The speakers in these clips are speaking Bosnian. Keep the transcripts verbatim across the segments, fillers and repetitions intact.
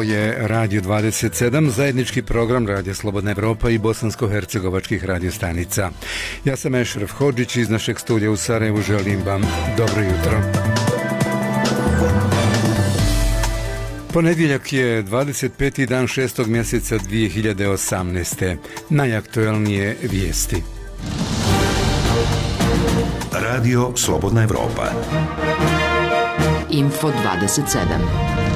je Radio dvadeset sedam, zajednički program Radio Slobodna Evropa i bosansko-hercegovačkih radiostanica. Ja sam Ešref Hodžić iz našeg studija u Sarajevu, želim vam dobro jutro. Ponedjeljak je dvadeset peti dan šestog mjeseca dvije hiljade osamnaeste. Najaktuelnije vijesti. Radio Slobodna Evropa. Info dvadeset sedam.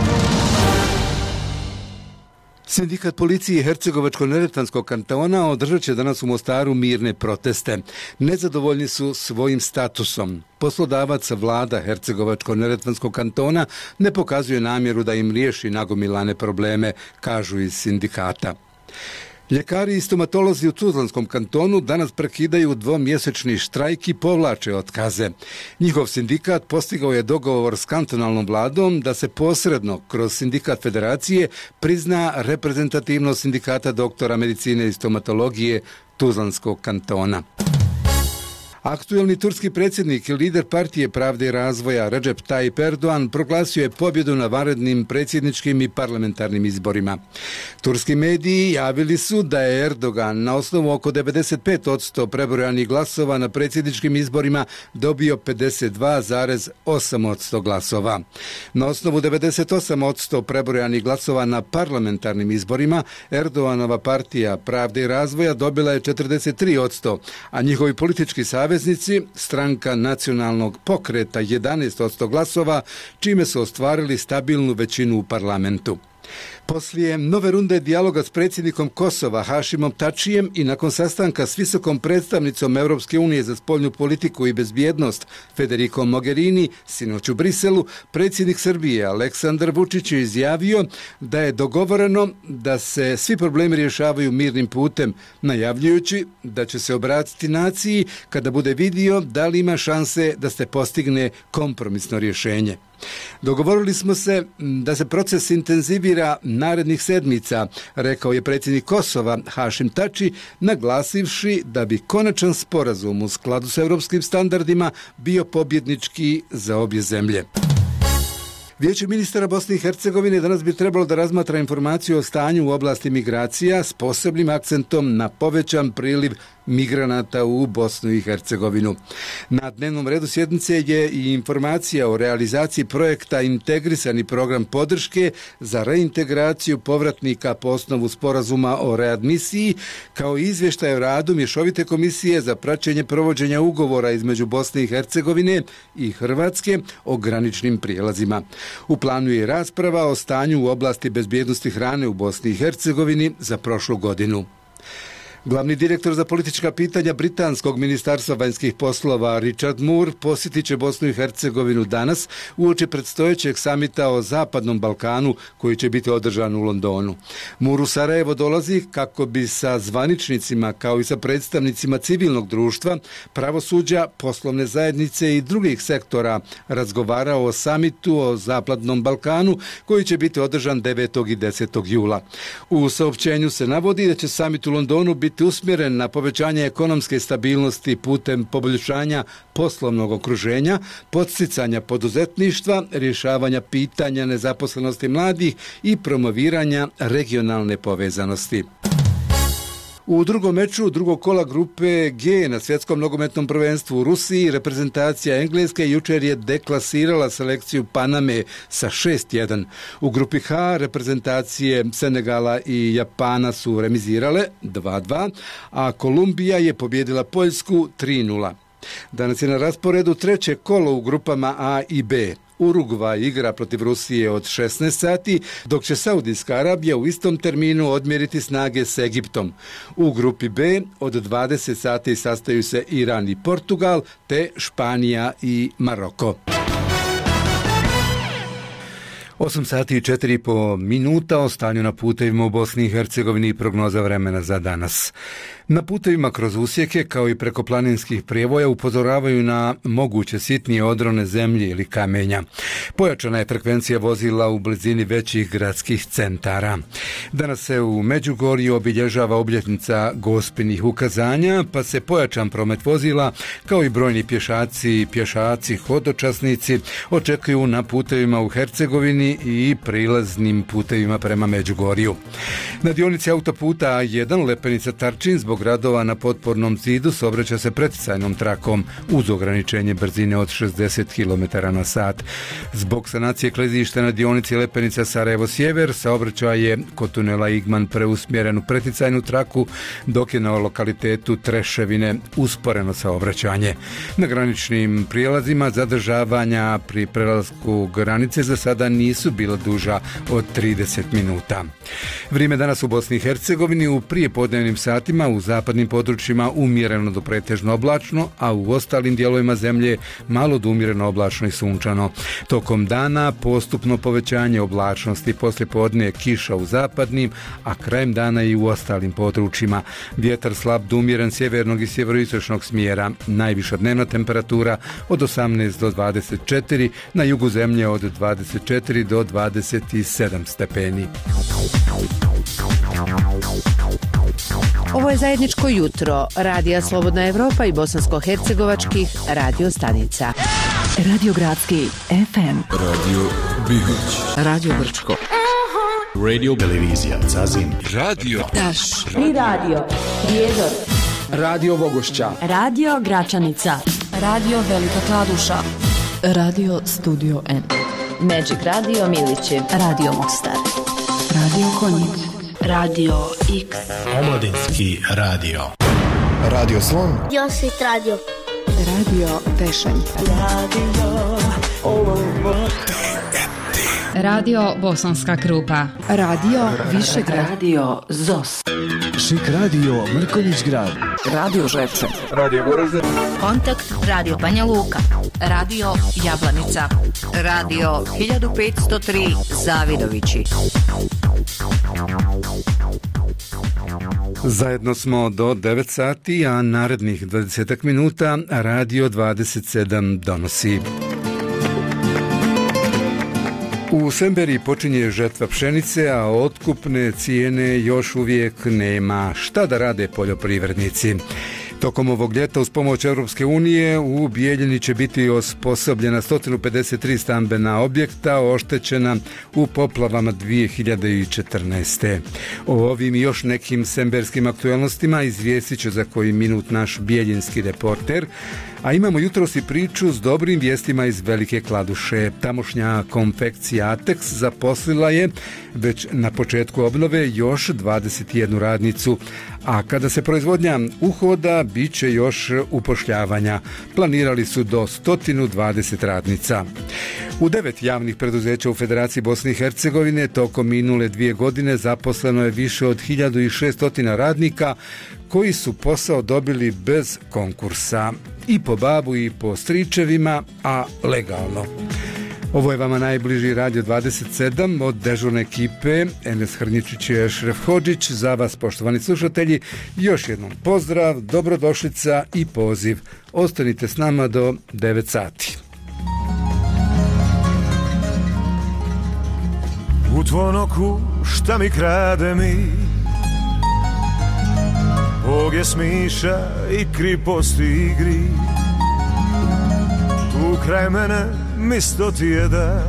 Sindikat policije Hercegovačko-neretvanskog kantona održat će danas u Mostaru mirne proteste. Nezadovoljni su svojim statusom. Poslodavac vlada Hercegovačko-neretvanskog kantona ne pokazuje namjeru da im riješi nagomilane probleme, kažu iz sindikata. Ljekari i stomatolozi u Tuzlanskom kantonu danas prekidaju dvomjesečni štrajk i povlače otkaze. Njihov sindikat postigao je dogovor s kantonalnom vladom da se posredno kroz sindikat federacije prizna reprezentativnost sindikata doktora medicine i stomatologije Tuzlanskog kantona. Aktuelni turski predsjednik i lider partije Pravde i razvoja Recep Tayyip Erdogan proglasio je pobjedu na vanrednim predsjedničkim i parlamentarnim izborima. Turski mediji javili su da je Erdogan na osnovu oko devedeset pet posto prebrojanih glasova na predsjedničkim izborima dobio pedeset dva zarez osam posto glasova. Na osnovu devedeset osam posto prebrojanih glasova na parlamentarnim izborima Erdoganova partija Pravde i razvoja dobila je četrdeset tri posto, a njihovi politički saveznici, stranka nacionalnog pokreta jedanaest posto glasova, čime su ostvarili stabilnu većinu u parlamentu. Poslije nove runde dijaloga s predsjednikom Kosova Hašimom Tačijem i nakon sastanka s visokom predstavnicom Europske unije za spoljnu politiku i bezbjednost Federikom Mogherini sinoć u Briselu, predsjednik Srbije Aleksandar Vučić je izjavio da je dogovoreno da se svi problemi rješavaju mirnim putem, najavljujući da će se obratiti naciji kada bude vidio da li ima šanse da se postigne kompromisno rješenje. Dogovorili smo se da se proces intenzivira narednih sedmica, rekao je predsjednik Kosova Hašim Tači, naglasivši da bi konačan sporazum u skladu s europskim standardima bio pobjednički za obje zemlje. Vijeće ministara Bosne i Hercegovine danas bi trebalo da razmatra informaciju o stanju u oblasti migracija s posebnim akcentom na povećan priliv migranata u Bosnu i Hercegovinu. Na dnevnom redu sjednice je i informacija o realizaciji projekta Integrisani program podrške za reintegraciju povratnika po osnovu sporazuma o readmisiji, kao i izvještaj o radu Mješovite komisije za praćenje provođenja ugovora između Bosne i Hercegovine i Hrvatske o graničnim prijelazima. U planu je rasprava o stanju u oblasti bezbjednosti hrane u Bosni i Hercegovini za prošlu godinu. Glavni direktor za politička pitanja Britanskog ministarstva vanjskih poslova Richard Moore posjetit će Bosnu i Hercegovinu danas uoči predstojećeg samita o Zapadnom Balkanu koji će biti održan u Londonu. Moore u Sarajevo dolazi kako bi sa zvaničnicima kao i sa predstavnicima civilnog društva, pravosuđa, poslovne zajednice i drugih sektora razgovarao o samitu o Zapadnom Balkanu koji će biti održan devetog i desetog jula. U saopćenju se navodi da će samit u Londonu biti usmjeren na povećanje ekonomske stabilnosti putem poboljšanja poslovnog okruženja, podsticanja poduzetništva, rješavanja pitanja nezaposlenosti mladih i promoviranja regionalne povezanosti. U drugom meču drugog kola grupe G na svjetskom nogometnom prvenstvu u Rusiji reprezentacija Engleske jučer je deklasirala selekciju Paname sa šest jedan. U grupi H reprezentacije Senegala i Japana su remizirale dva dva, a Kolumbija je pobjedila Poljsku tri nula. Danas je na rasporedu treće kolo u grupama A i B. Urugvaj igra protiv Rusije od šesnaest sati, dok će Saudijska Arabija u istom terminu odmjeriti snage s Egiptom. U grupi B od dvadeset sati sastaju se Iran i Portugal, te Španija i Maroko. osam sati i četiri i po minuta o stanju na putevima u Bosni i Hercegovini i prognoza vremena za danas. Na putevima kroz usjeke kao i preko planinskih prijevoja upozoravaju na moguće sitnije odrone zemlje ili kamenja. Pojačana je frekvencija vozila u blizini većih gradskih centara. Danas se u Međugorju obilježava obljetnica Gospinih ukazanja, pa se pojačan promet vozila kao i brojni pješaci, pješaci, hodočasnici očekuju na putevima u Hercegovini Slavoniji i prilaznim putevima prema Međugorju. Na dionici autoputa A jedan Lepenica Tarčin zbog radova na potpornom zidu saobraća se preticajnom trakom uz ograničenje brzine od šezdeset kilometara na sat. Zbog sanacije klizišta na dionici Lepenica Sarajevo Sjever saobraćaj je kod tunela Igman preusmjeren u preticajnu traku, dok je na lokalitetu Treševine usporeno saobraćanje. Na graničnim prijelazima zadržavanja pri prelasku granice za sada nisu bila duža od trideset minuta. Vrijeme danas u Bosni i Hercegovini u prijepodnevnim satima u zapadnim područjima umjereno do pretežno oblačno, a u ostalim dijelovima zemlje malo do umjereno oblačno i sunčano. Tokom dana postupno povećanje oblačnosti, poslijepodne kiša u zapadnim, a krajem dana i u ostalim područjima. Vjetar slab do umjeren sjevernog i sjeveroistočnog smjera. Najviša dnevna temperatura od osamnaest do dvadeset četiri, na jugu zemlje od dvadeset četiri do dvadeset sedam stepeni. Ovo je zajedničko jutro Radija Slobodna Evropa i bosansko-hercegovačkih radio stanica. Radio Gradski F M, Radio Bihoć, Radio Brčko, Radio Televizija Zazin, Radio Daš i Radio Prijedor, Radio Vogošća, Radio Gračanica, Radio Velika Kladuša, Radio Studio N, Magic Radio Milići, Radio Mostar, Radio Konjic, Radio X, Omladinski radio, Radio Slon, Josit Radio, Radio Pešanj, Radio Olovo, Radio Bosanska Krupa, Radio Višegrad, Radio Zos, Šik Radio Mrkonjić Grad, Radio Žepče, Radio Goražde, Kontakt Radio Banja Luka, Radio Jablanica, Radio hiljadu petsto tri Zavidovići. Zajedno smo do devet sati, a narednih dvadeset minuta Radio dvadeset sedam donosi. U Semberiji počinje žetva pšenice, a otkupne cijene još uvijek nema. Šta da rade poljoprivrednici? Tokom ovog ljeta uz pomoć Europske unije u Bijeljini će biti osposobljena sto pedeset tri stambena objekta oštećena u poplavama dvije hiljade četrnaeste. O ovim i još nekim semberskim aktualnostima izvijestit će za koji minut naš bijeljinski reporter, a imamo jutros i priču s dobrim vijestima iz Velike Kladuše. Tamošnja konfekcija Atex zaposlila je već na početku obnove još dvadeset jednu radnicu, a kada se proizvodnja uhoda, bit će još upošljavanja. Planirali su do sto dvadeset radnica. U devet javnih preduzeća u Federaciji Bosne i Hercegovine tokom minule dvije godine zaposleno je više od hiljadu šesto radnika koji su posao dobili bez konkursa. I po babu i po stričevima, a legalno. Ovo je vama najbliži Radio dvadeset sedam od dežurne ekipe. Enes Hrničić i Ešref Hodžić. Za vas, poštovani slušatelji, još jednom pozdrav, dobrodošlica i poziv. Ostanite s nama do devet sati. U tvojom oku šta mi krade mi, Boge smiša i kriposti igri. Tu kraj mene misto ti je da,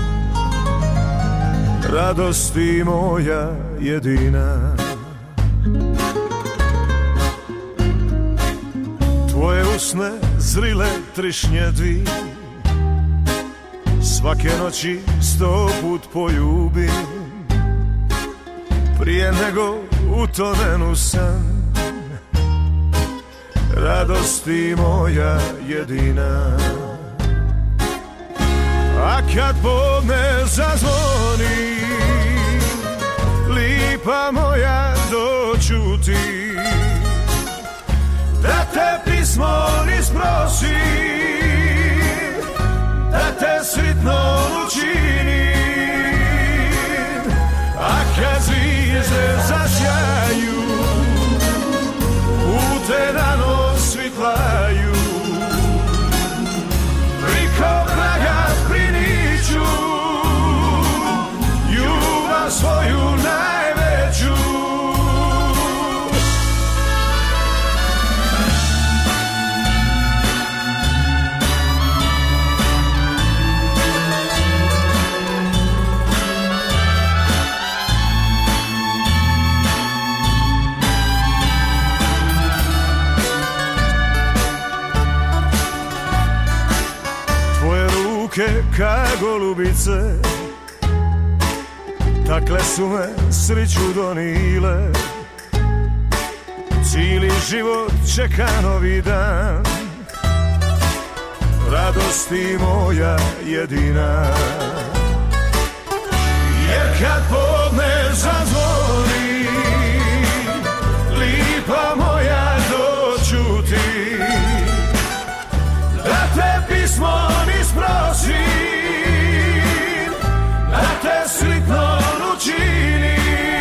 radosti moja jedina. Tvoje usne zrile trišnje dvi, svake noći sto put poljubim, prije nego utonem u san. Radosti moja jedina. A kad podne zazvoni, lipa moja doću ti, da te pismo isprosim, da te sritno učinim. A kad zvijezde zasjaju, u te dano svitlaju, priko praga priniću, ljubav svoju najveću. ruke ka golubice, takle su me sriću donile. Cijeli život čeka novi dan, radosti moja jedina. Jer kad podne zazvoni, lipa moja doćuti, da te pismo nisprosim, da te slitno učini.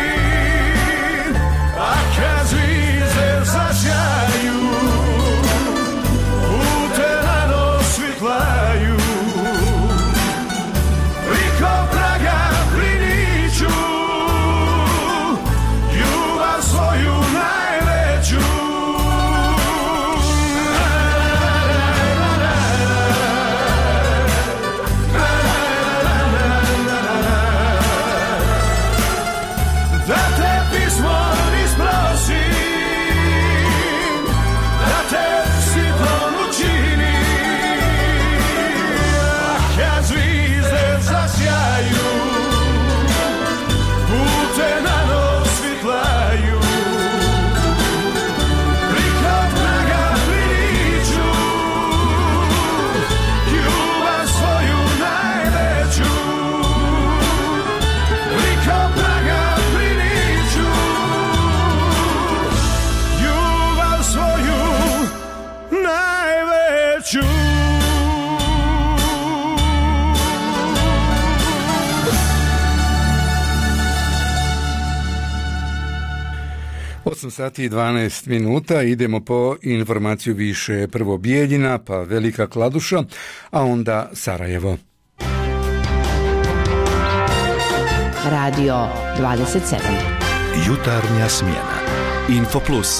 A kad zvizde zasjaju, pute na nos svitlaju, liko praga priniću, ljubav svoju najveću. Da te pismo nisprosim, da te sitno učini. A kad zvizde zasjaju, pute na nos svitlaju, prikod praga priniću, ljubav svoju najveću. Prikod praga priniću, ljubav svoju najveću. osam sati i dvanaest minuta, idemo po informaciju više. Prvo Bijeljina, pa Velika Kladuša, a onda Sarajevo. Radio dvadeset sedam. Jutarnja smjena. Info Plus.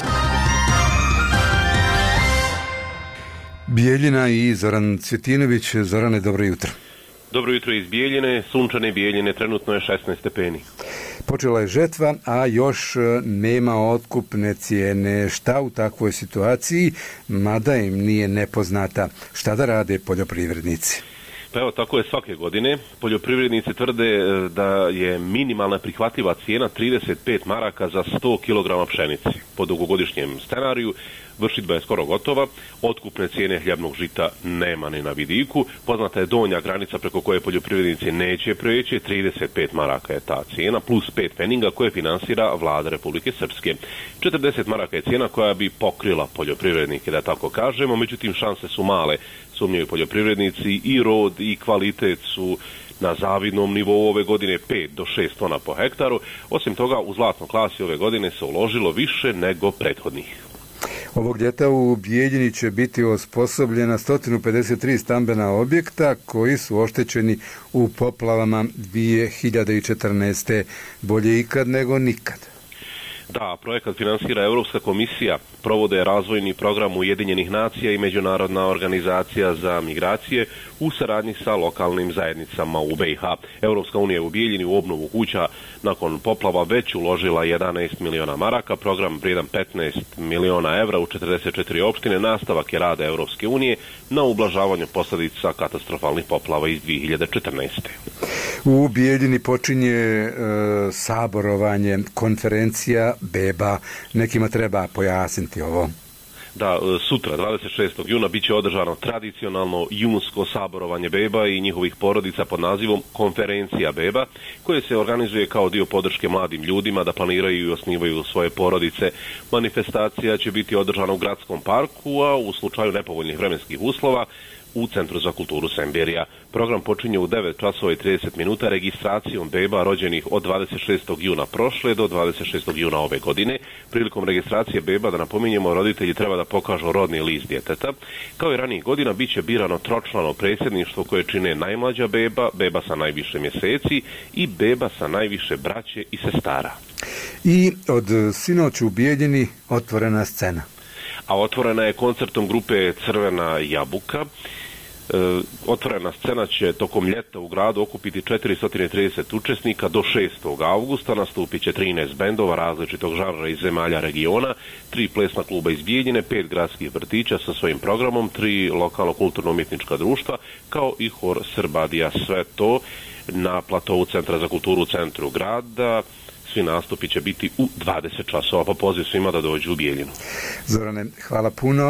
Bijeljina i Zoran Cvjetinović. Zorane, dobro jutro. Dobro jutro iz Bijeljine, sunčane Bijeljine, trenutno je šesnaest stepeni. Počela je žetva, a još nema otkupne cijene. Šta u takvoj situaciji, mada im nije nepoznata? Šta da rade poljoprivrednici? Pa evo, tako je svake godine. Poljoprivrednici tvrde da je minimalna prihvatljiva cijena trideset pet maraka za sto kilograma pšenice. Po dugogodišnjem scenariju vršidba je skoro gotova, otkupne cijene hljebnog žita nema ni na vidiku. Poznata je donja granica preko koje poljoprivrednici neće preći, trideset pet maraka je ta cijena, plus pet peninga koje finansira vlada Republike Srpske. četrdeset maraka je cijena koja bi pokrila poljoprivrednike, da tako kažemo, međutim šanse su male, sumnjaju poljoprivrednici, i rod i kvalitet su na zavidnom nivou ove godine, pet do šest tona po hektaru. Osim toga, u zlatnoj klasi ove godine se uložilo više nego prethodnih. Ovog ljeta u Bijeljini će biti osposobljena sto pedeset tri stambena objekta koji su oštećeni u poplavama dvije hiljade četrnaeste. Bolje ikad nego nikad. Da, projekat finansira Europska komisija, provode razvojni program Ujedinjenih nacija i Međunarodna organizacija za migracije u saradnji sa lokalnim zajednicama u be i ha. Europska unija u Bijeljini u obnovu kuća nakon poplava već uložila jedanaest miliona maraka, program vrijedan petnaest miliona evra u četrdeset četiri opštine, nastavak je rada Europske unije na ublažavanju posljedica katastrofalnih poplava iz dvije hiljade četrnaeste. U Bijeljini počinje e, saborovanje, konferencija beba. Nekima treba pojasniti ovo. Da, sutra, dvadeset šestog juna, bit će održano tradicionalno junsko saborovanje beba i njihovih porodica pod nazivom Konferencija beba, koje se organizuje kao dio podrške mladim ljudima da planiraju i osnivaju svoje porodice. Manifestacija će biti održana u gradskom parku, a u slučaju nepovoljnih vremenskih uslova u Centru za kulturu Semberija. Program počinje u devet časova i trideset minuta registracijom beba rođenih od dvadeset šestog juna prošle do dvadeset šestog juna ove godine. Prilikom registracije beba, da napominjemo, roditelji treba da pokažu rodni list djeteta. Kao i ranijih godina, bit će birano tročlano predsjedništvo koje čine najmlađa beba, beba sa najviše mjeseci i beba sa najviše braće i sestara. I od sinoć u Bijeljini otvorena scena. A otvorena je koncertom grupe Crvena jabuka. E, otvorena scena će tokom ljeta u gradu okupiti četiristo trideset učesnika. Do šestog avgusta nastupit će trinaest bendova različitog žanra iz zemalja regiona, tri plesna kluba iz Bijeljine, pet gradskih vrtića sa svojim programom, tri lokalno kulturno-umjetnička društva, kao i hor Srbadija. Sve to na platovu Centra za kulturu u centru grada. Svi nastupi će biti u dvadeset časova, pa poziv svima da dođu u Bijeljinu. Zorane, hvala puno.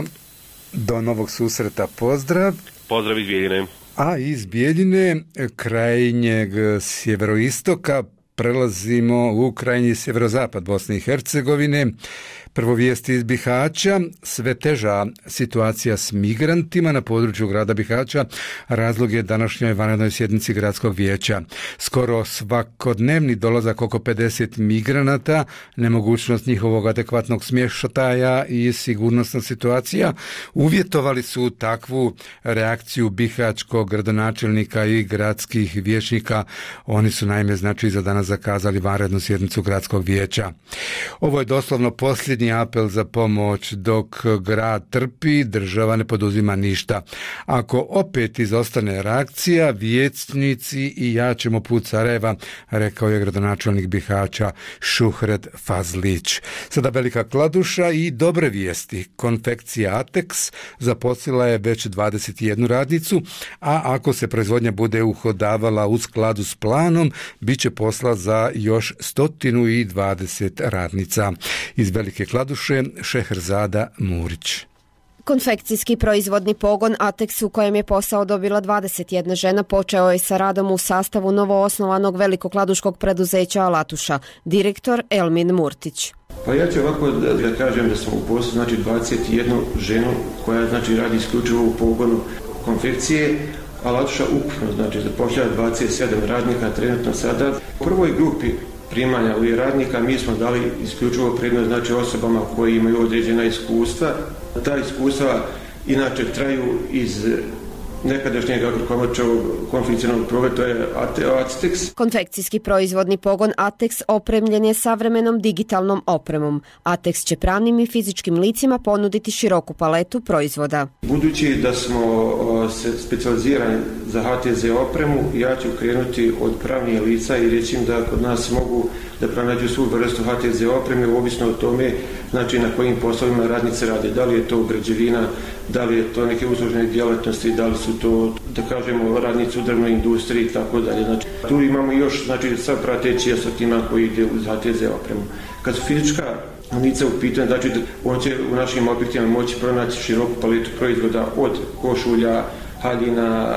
Do novog susreta, pozdrav. Pozdrav iz Bijeljine. A iz Bijeljine, krajnjeg sjeveroistoka, prelazimo u krajnji sjeverozapad Bosne i Hercegovine. Prvo vijesti iz Bihaća, sve teža situacija s migrantima na području grada Bihaća razlog je današnjoj vanrednoj sjednici gradskog vijeća. Skoro svakodnevni dolazak oko pedeset migranata, nemogućnost njihovog adekvatnog smještaja i sigurnosna situacija uvjetovali su takvu reakciju bihaćkog gradonačelnika i gradskih vijećnika. Oni su naime znači za danas zakazali vanrednu sjednicu gradskog vijeća. Ovo je doslovno posljednji apel za pomoć. Dok grad trpi, država ne poduzima ništa. Ako opet izostane reakcija, vijećnici i ja ćemo put Sarajeva, rekao je gradonačelnik Bihaća Šuhret Fazlić. Sada Velika Kladuša i dobre vijesti. Konfekcija Ateks zaposlila je već dvadeset jednu radnicu, a ako se proizvodnja bude uhodavala u skladu s planom, bit će posla za još sto dvadeset radnica. Iz Velike Kladuše, Šehrzada Murić. Konfekcijski proizvodni pogon Ateks u kojem je posao dobila dvadeset jedna žena počeo je sa radom u sastavu novoosnovanog velikokladuškog preduzeća Alatuša. Direktor Elmin Murtić. Pa ja ću ovako da, da kažem da smo u poslu znači dvadeset jednu ženu koja znači radi isključivo u pogonu konfekcije. Alatuša ukupno znači zapošljava dvadeset sedam radnika trenutno sada. U prvoj grupi primanja ovih radnika mi smo dali isključivo prednost znači osobama koji imaju određena iskustva. Ta iskustva inače traju iz nekadašnjeg Agrokovačevog konfekcijnog programa, to je Ateks. Konfekcijski proizvodni pogon Ateks opremljen je savremenom digitalnom opremom. Ateks će pravnim i fizičkim licima ponuditi široku paletu proizvoda. Budući da smo o, se specijalizirani za H T Z opremu, ja ću krenuti od pravnih lica i reći im da kod nas mogu da pronađu svu vrstu H T Z opreme, ovisno o tome znači na kojim poslovima radnice rade. Da li je to građevina, da li je to neke uslužne djelatnosti, da li su to, da kažemo, radnici u drvnoj industriji i tako dalje. Znači, tu imamo još, znači, sad prateći asortiman koji ide uz H T Z opremu. Kad su fizička lica u pitanju, znači, on će u našim objektima moći pronaći široku paletu proizvoda od košulja, haljina,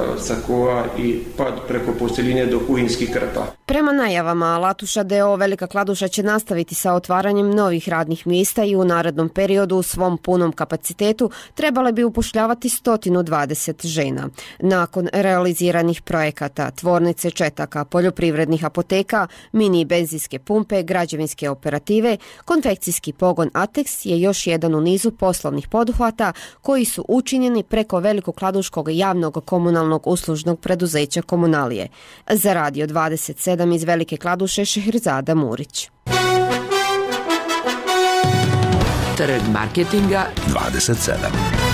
sakova i pa preko posteljine do kuhinskih krpa. Prema najavama Alatuša d o o Velika Kladuša će nastaviti sa otvaranjem novih radnih mjesta i u narednom periodu u svom punom kapacitetu trebale bi upošljavati sto dvadeset žena. Nakon realiziranih projekata, tvornice četaka, poljoprivrednih apoteka, mini benzinske pumpe, građevinske operative, konfekcijski pogon Ateks je još jedan u nizu poslovnih poduhvata koji su učinjeni preko Velikokladuškog javnog komunalnog uslužnog preduzeća Komunalije. Za Radio dvadeset sedam iz Velike Kladuše, Šehrzada Murić. Trg marketinga dvadeset sedam.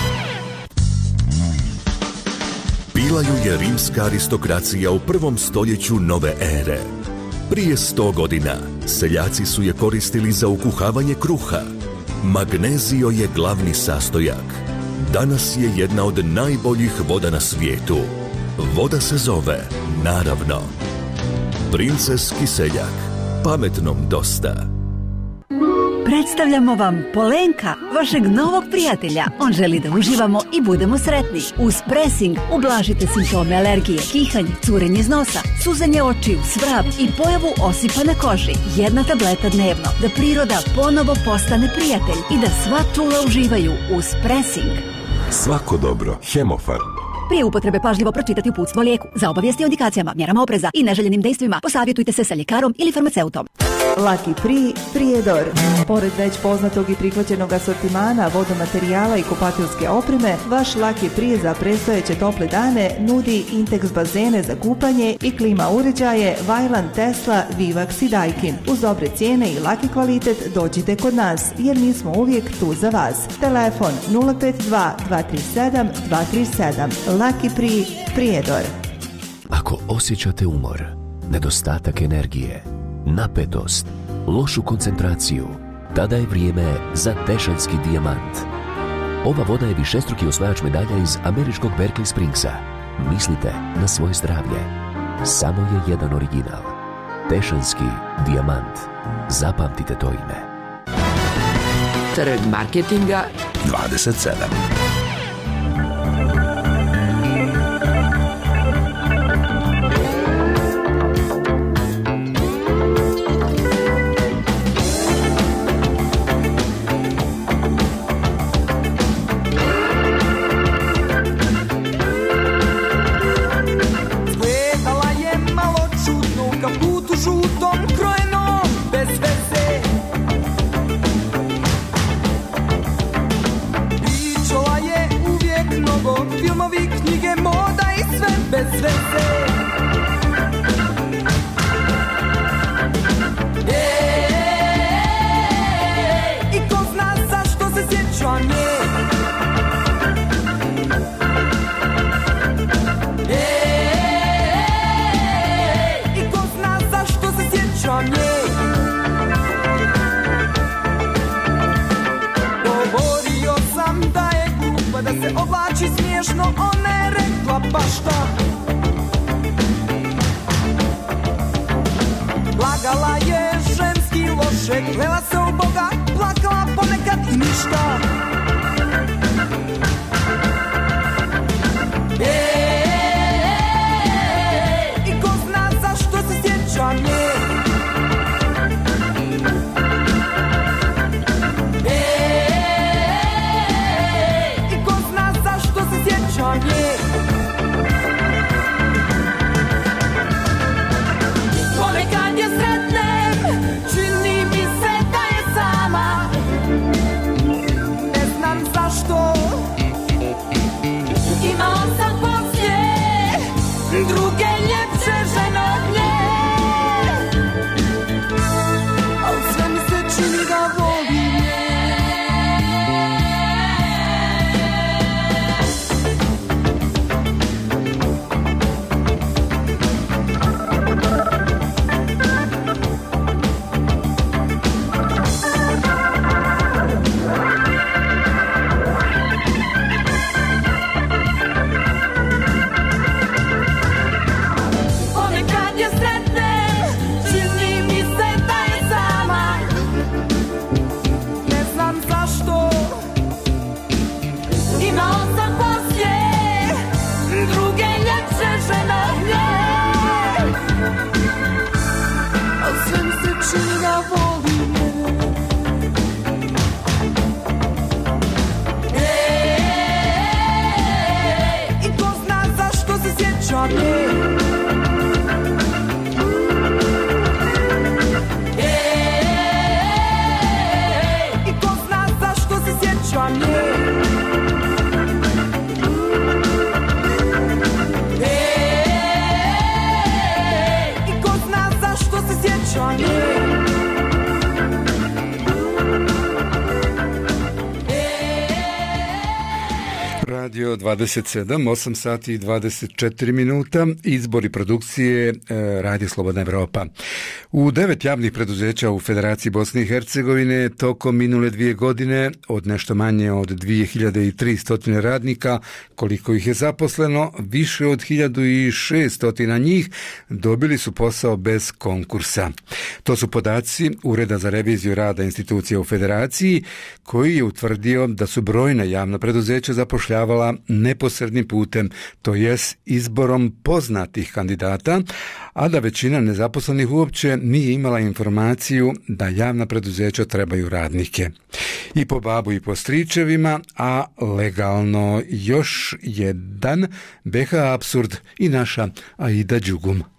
Bila ju je rimska aristokracija u prvom stoljeću nove ere. Prije sto godina seljaci su je koristili za ukuhavanje kruha. Magnezio je glavni sastojak. Danas je jedna od najboljih voda na svijetu. Voda se zove, naravno, Princeski seljak. Pametnom dosta. Predstavljamo vam Polenka, vašeg novog prijatelja. On želi da uživamo i budemo sretni. Uz presing ublažite simptome alergije, kihanje, curenje iz nosa, suzanje očiju, svrab i pojavu osipa na koži. Jedna tableta dnevno, da priroda ponovo postane prijatelj i da sva čula uživaju uz presing. Svako dobro, Hemofar. Prije upotrebe pažljivo pročitati uputstvo o lijeku. Za obavijesti o indikacijama, mjerama opreza i neželjenim dejstvima posavjetujte se sa ljekarom ili farmaceutom. Laki Pri, Prijedor. Pored već poznatog i prihvaćenog asortimana vodomaterijala i kupateljske opreme, vaš Laki Pri za predstojeće tople dane nudi Intex bazene za kupanje i klima uređaje Vajlan, Tesla, Vivax i Daikin. Uz dobre cijene i laki kvalitet dođite kod nas, jer mi smo uvijek tu za vas. Telefon nula pet dva dva tri sedam dva tri sedam. Laki Pri, Prijedor. Ako osjećate umor, nedostatak energije, napetost, lošu koncentraciju, tada je vrijeme za Tešanski dijamant. Ova voda je višestruki osvajač medalja iz američkog Berkeley Springsa. Mislite na svoje zdravlje. Samo je jedan original. Tešanski dijamant. Zapamtite to ime. Trg marketinga dvadeset sedam. Radio dvadeset sedam, osam sati i dvadeset četiri minuta, izbori produkcije Radio Slobodna Evropa. U devet javnih preduzeća u Federaciji Bosne i Hercegovine tokom minule dvije godine od nešto manje od dvije hiljade tristo radnika, koliko ih je zaposleno, više od hiljadu šesto njih dobili su posao bez konkursa. To su podaci Ureda za reviziju rada institucija u Federaciji, koji je utvrdio da su brojna javna preduzeća zapošljavala neposrednim putem, to jest izborom poznatih kandidata, a da većina nezaposlenih uopće nije imala informaciju da javna preduzeća trebaju radnike. I po babu i po stričevima, a legalno još jedan B H apsurd i naša Aida Đugum.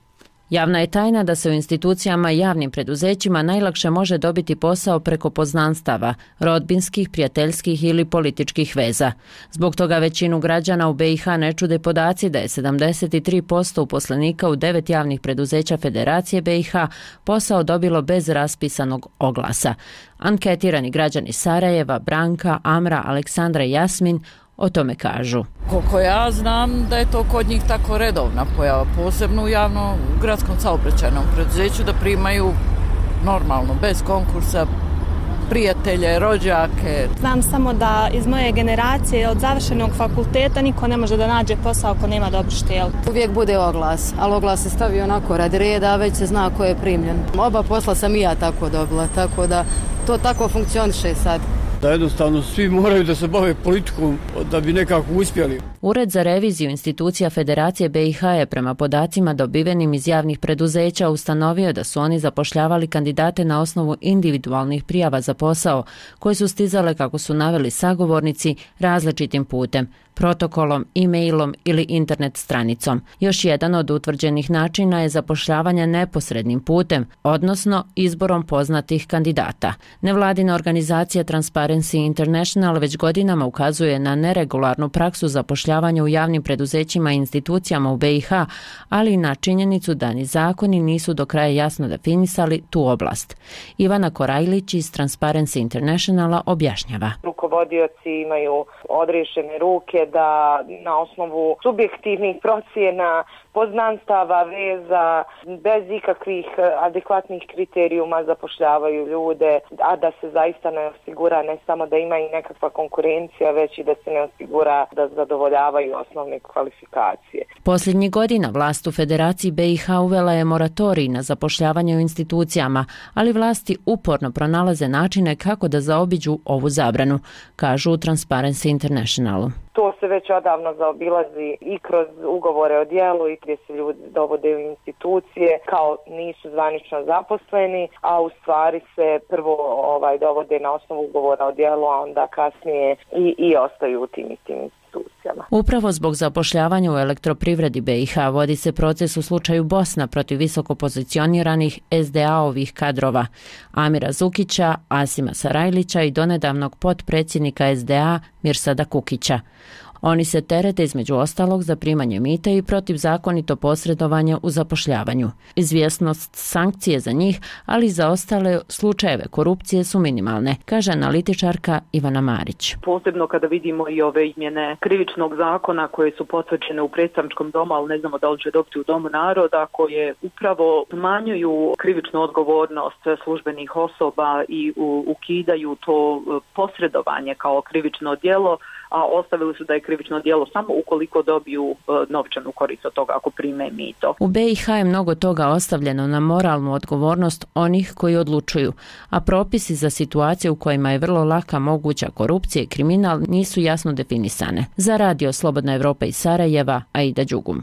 Javna je tajna da se u institucijama i javnim preduzećima najlakše može dobiti posao preko poznanstava, rodbinskih, prijateljskih ili političkih veza. Zbog toga većinu građana u B i H ne čude podaci da je sedamdeset tri posto uposlenika u devet javnih preduzeća Federacije B i H posao dobilo bez raspisanog oglasa. Anketirani građani Sarajeva, Branka, Amra, Aleksandra i Jasmin o tome kažu. Koliko ja znam da je to kod njih tako redovna pojava, posebno u javnom gradskom saobraćajnom preduzeću, da primaju normalno, bez konkursa, prijatelje, rođake. Znam samo da iz moje generacije od završenog fakulteta niko ne može da nađe posao ako nema dobru štelu. Uvijek bude oglas, ali oglas se stavi onako radi reda, već se zna ko je primljen. Oba posla sam i ja tako dobila, tako da to tako funkcioniše sad. Da jednostavno svi moraju da se bave politikom da bi nekako uspjeli. Ured za reviziju institucija Federacije B i H je prema podacima dobivenim iz javnih preduzeća ustanovio da su oni zapošljavali kandidate na osnovu individualnih prijava za posao, koje su stizale, kako su naveli sagovornici, različitim putem, protokolom, e-mailom ili internet stranicom. Još jedan od utvrđenih načina je zapošljavanje neposrednim putem, odnosno izborom poznatih kandidata. Nevladina organizacija Transparency International već godinama ukazuje na neregularnu praksu zapošljavanja u javnim preduzećima i institucijama u B i H, ali i na činjenicu da ni zakoni nisu do kraja jasno definisali tu oblast. Ivana Korajlić iz Transparency Internationala objašnjava. Rukovodioci imaju odriješene ruke da na osnovu subjektivnih procjena, poznanstava, veza, bez ikakvih adekvatnih kriterijuma zapošljavaju ljude, a da se zaista ne osigura ne samo da ima i nekakva konkurencija, već i da se ne osigura da zadovoljavaju osnovne kvalifikacije. Posljednjih godina vlast u Federaciji B i H uvela je moratorij na zapošljavanje u institucijama, ali vlasti uporno pronalaze načine kako da zaobiđu ovu zabranu, kažu u Transparency Internationalu. To se već odavno zaobilazi i kroz ugovore o djelu i gdje se ljudi dovode u institucije kao nisu zvanično zaposleni, a u stvari se prvo ovaj, dovode na osnovu ugovora o djelu, a onda kasnije i, i ostaju u tim istim institucijama. Upravo zbog zapošljavanja u elektroprivredi B i H vodi se proces u slučaju Bosna protiv visoko pozicioniranih S D A-ovih kadrova Amira Zukića, Asima Sarajlića i donedavnog potpredsjednika S D A Mirsada Kukića. Oni se terete između ostalog za primanje mita i protivzakonito posredovanje u zapošljavanju. Izvjesnost sankcije za njih, ali i za ostale slučajeve korupcije su minimalne, kaže analitičarka Ivana Marić. Posebno kada vidimo i ove izmjene krivičnog zakona koje su potvrđene u predstavničkom domu, ali ne znamo da li će dobiti u Domu naroda, koje upravo smanjuju krivičnu odgovornost službenih osoba i ukidaju to posredovanje kao krivično djelo, a ostavili su da je krivično djelo samo ukoliko dobiju e, novčanu korist od toga ako prime mito. U B i H je mnogo toga ostavljeno na moralnu odgovornost onih koji odlučuju, a propisi za situacije u kojima je vrlo laka moguća korupcija i kriminal nisu jasno definisane. Za Radio Slobodna Evropa iz Sarajeva, Aida Đugum.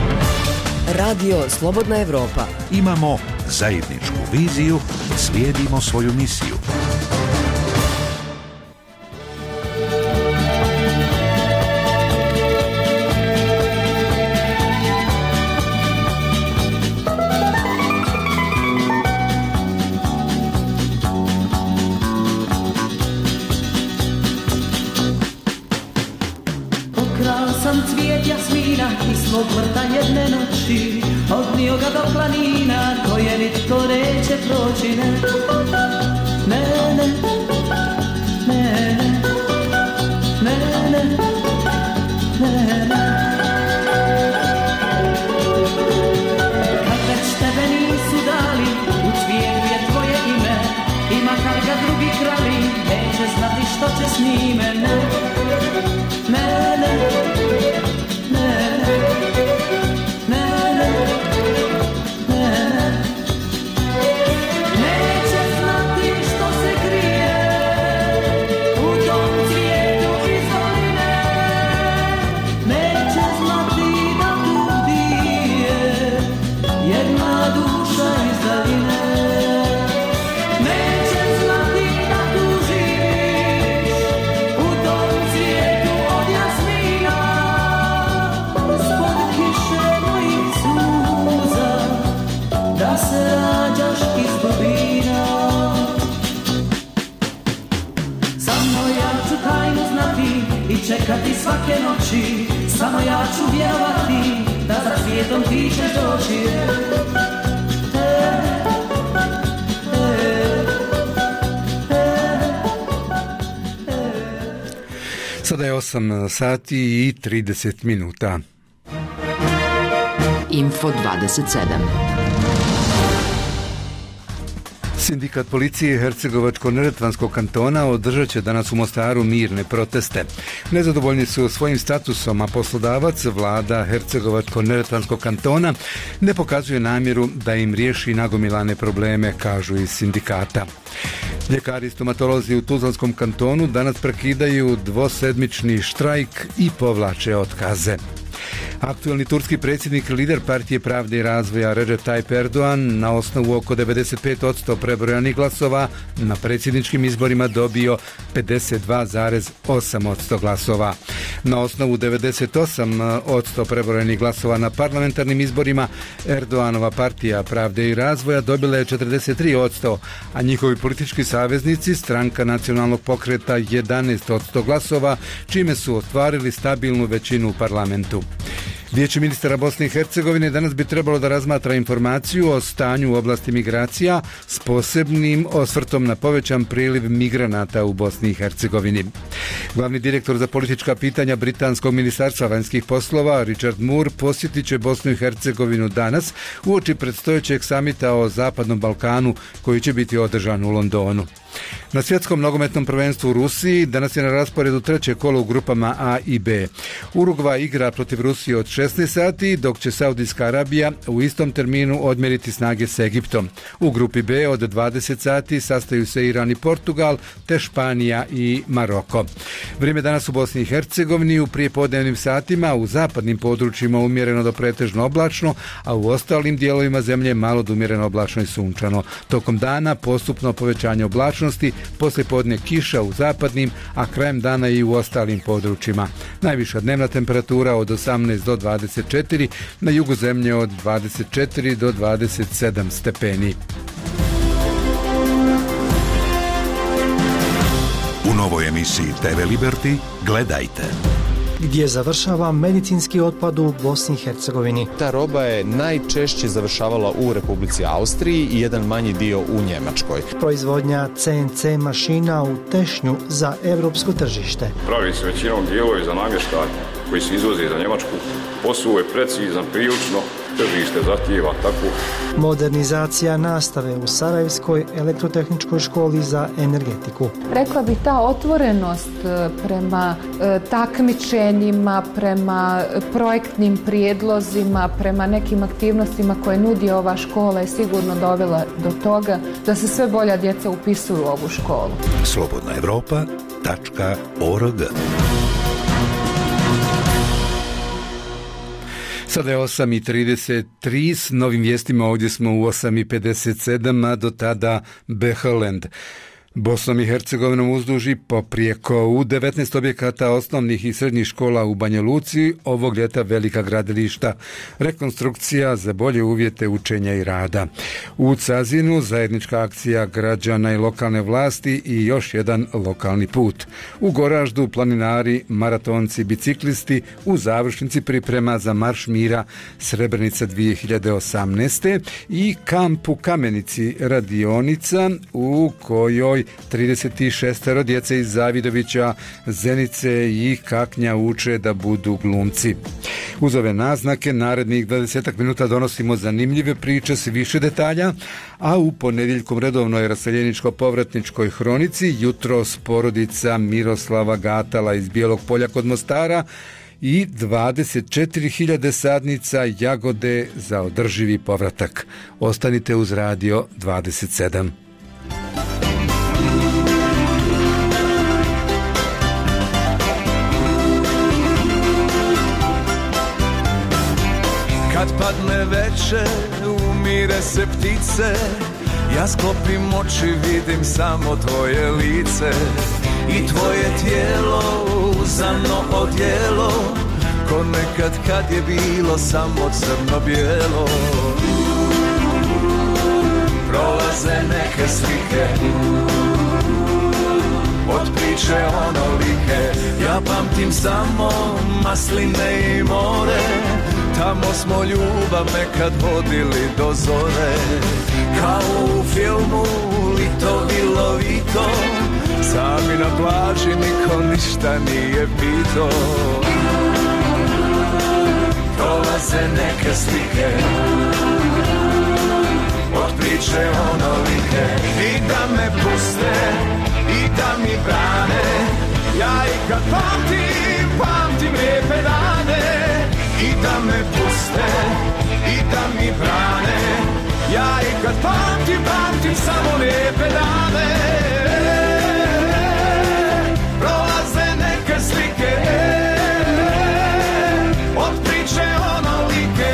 Radio Slobodna Evropa. Imamo zajedničku viziju, slijedimo svoju misiju. Sam cvijet jasmina iz svog vrta jedne noći, odnio ga do planina koje nitko neće proći. Ne, ne, ne, ne, ne, ne, ne, ne. Kad već tebe nisu dali, u cvijetu je tvoje ime, i makar ga drugi krali, neće znati što će s njime. Ne, ne, ne. U tom cvijetu od jasmina čekati svake noći, samo ja ću vjerovati da za svijetom ti ćeš doći. Sada je osam sati i trideset minuta. Info dvadeset sedam. Sindikat policije Hercegovačko-neretvanskog kantona održat će danas u Mostaru mirne proteste. Nezadovoljni su svojim statusom, a poslodavac, vlada Hercegovačko-neretvanskog kantona, ne pokazuje namjeru da im riješi nagomilane probleme, kažu iz sindikata. Ljekari i stomatolozi u Tuzlanskom kantonu danas prekidaju dvosedmični štrajk i povlače otkaze. Aktualni turski predsjednik, lider Partije pravde i razvoja Recep Tayyip Erdogan na osnovu oko devedeset pet posto prebrojanih glasova na predsjedničkim izborima dobio pedeset dva zarez osam posto glasova. Na osnovu devedeset osam posto prebrojanih glasova na parlamentarnim izborima Erdoganova Partija pravde i razvoja dobila je četrdeset tri posto, a njihovi politički saveznici, stranka nacionalnog pokreta jedanaest posto glasova, čime su ostvarili stabilnu većinu u parlamentu. Vijeće ministara Bosne i Hercegovine danas bi trebalo da razmatra informaciju o stanju u oblasti migracija s posebnim osvrtom na povećan priliv migranata u Bosni i Hercegovini. Glavni direktor za politička pitanja Britanskog ministarstva vanjskih poslova Richard Moore posjetit će Bosnu i Hercegovinu danas uoči predstojećeg samita o Zapadnom Balkanu koji će biti održan u Londonu. Na svjetskom nogometnom prvenstvu u Rusiji danas je na rasporedu treće kolo u grupama A i B. Urugvaj igra protiv Rusije od šesnaest sati, dok će Saudijska Arabija u istom terminu odmjeriti snage s Egiptom. U grupi B od dvadeset sati sastaju se Iran i Portugal, te Španija i Maroko. Vrijeme danas u Bosni i Hercegovini u prijepodnevnim satima u zapadnim područjima umjereno do pretežno oblačno, a u ostalim dijelovima zemlje malo do umjereno oblačno i sunčano. Tokom dana postupno povećanje oblačnosti, poslije podne kiša u zapadnim, a krajem dana i u ostalim područjima. Najviša dnevna temperatura od osamnaest do dvadeset četiri, na jugu zemlje od dvadeset četiri do dvadeset sedam stepeni. U novoj emisiji te ve Liberty gledajte. Gdje završava medicinski otpad u Bosni i Hercegovini. Ta roba je najčešće završavala u Republici Austriji i jedan manji dio u Njemačkoj. Proizvodnja ce en ce mašina u Tešnju za evropsko tržište. Pravi se većinom dijelovi za namještaj koji se izvozi za Njemačku. Posao je precizan, prilično, tržište zahtijeva tako. Modernizacija nastave u Sarajevskoj elektrotehničkoj školi za energetiku. Rekla bih ta otvorenost prema e, takmičenjima, prema projektnim prijedlozima, prema nekim aktivnostima koje nudi ova škola je sigurno dovela do toga da se sve bolja djeca upisuju u ovu školu. slobodna evropa tačka org. Sada je osam i trideset tri, s novim vijestima ovdje smo u osam i pedeset sedam, a do tada Behelend. Bosnom i Hercegovinom uzduži poprijeko u devetnaest objekata osnovnih i srednjih škola u Banja Luci ovog ljeta velika gradilišta, rekonstrukcija za bolje uvjete učenja i rada. U Cazinu zajednička akcija građana i lokalne vlasti i još jedan lokalni put. U Goraždu planinari, maratonci, biciklisti u završnici priprema za Marš mira Srebrenica dvije hiljade osamnaeste. i kamp u Kamenici radionica u kojoj trideset šest djece iz Zavidovića, Zenice i Kaknja uče da budu glumci. Uz ove naznake narednih dvadeset minuta donosimo zanimljive priče s više detalja, a u ponedjeljkom redovnoj raseljeničko-povratničkoj hronici jutros porodica Miroslava Gatala iz Bijelog Polja kod Mostara i dvadeset četiri hiljade sadnica jagode za održivi povratak. Ostanite uz radio dvadeset sedam. Kad padne večer, umire se ptice, ja sklopim oči, vidim samo tvoje lice i tvoje tijelo, uzano odjelo, ko nekad kad je bilo samo crno-bijelo. Prolaze neke slike od priče onolike. Ja pamtim samo masline i more, tamo smo ljubav nekad vodili do zore. Kao u filmu Lito Vilovito, sami na plaži niko ništa nije pito. Prolaze neke slike od priče onolike, i da me puste i da mi brane. Ja i kad pamtim, pamtim lijepe dane, i da me puste i da mi brane. Ja i kad pamtim, pamtim samo lijepe dane. Prolaze neke slike od priče onolike,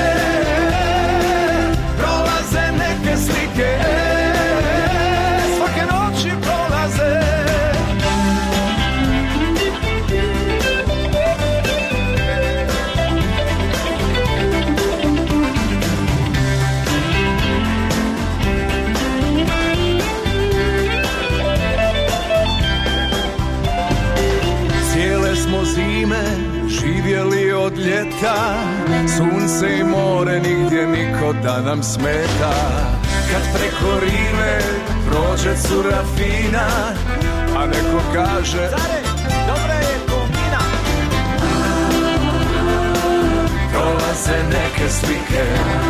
prolaze neke slike, svake noći prolaze. Cijele smo zime živjeli od ljeta, sunce i more nigdje niko da nam smeta. Kad preko rive prođe cura fina, a neko kaže Care, dobra je komina. Prolaze neke slike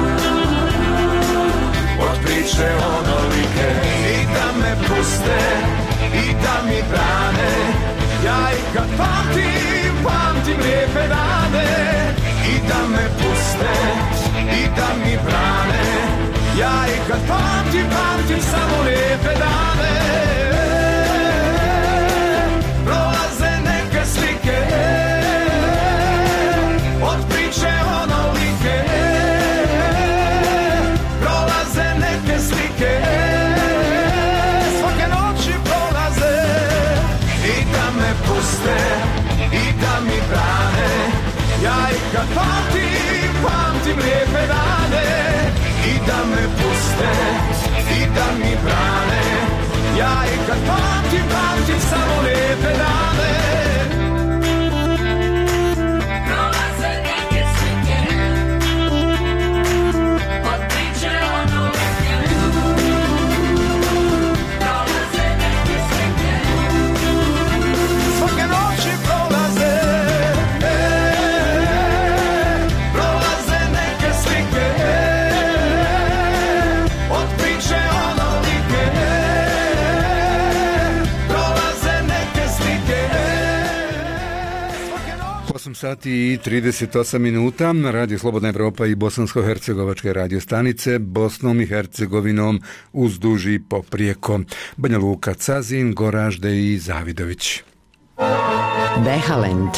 od priče onolike, i da me puste i da mi brane. Ja i kad pamtim, pamtim lijepe dane, i da me puste i da mi brane. Ja i kad pamtim, pamtim samo lijepe dane. Prolaze neke slike od priče onolike, prolaze neke slike, svake noći prolaze. I da me puste i da mi brane. Ja i kad pamtim, pamtim lijepe dane, i da me puste i da mi brane. Ja i kad pamtim, pamtim samo lijepe dane. Prolaze neke slike od priče onolike, prolaze neke slike, svake noći prolaze. Prolaze neke slike od priče onolike, prolaze neke slike. osam sati i trideset osam minuta na Radio Slobodna Evropa i bosansko-hercegovačke radio stanice Bosnom i Hercegovinom uzduž i poprijeko. Banja Luka, Cazin, Goražde i Zavidović. Behalend.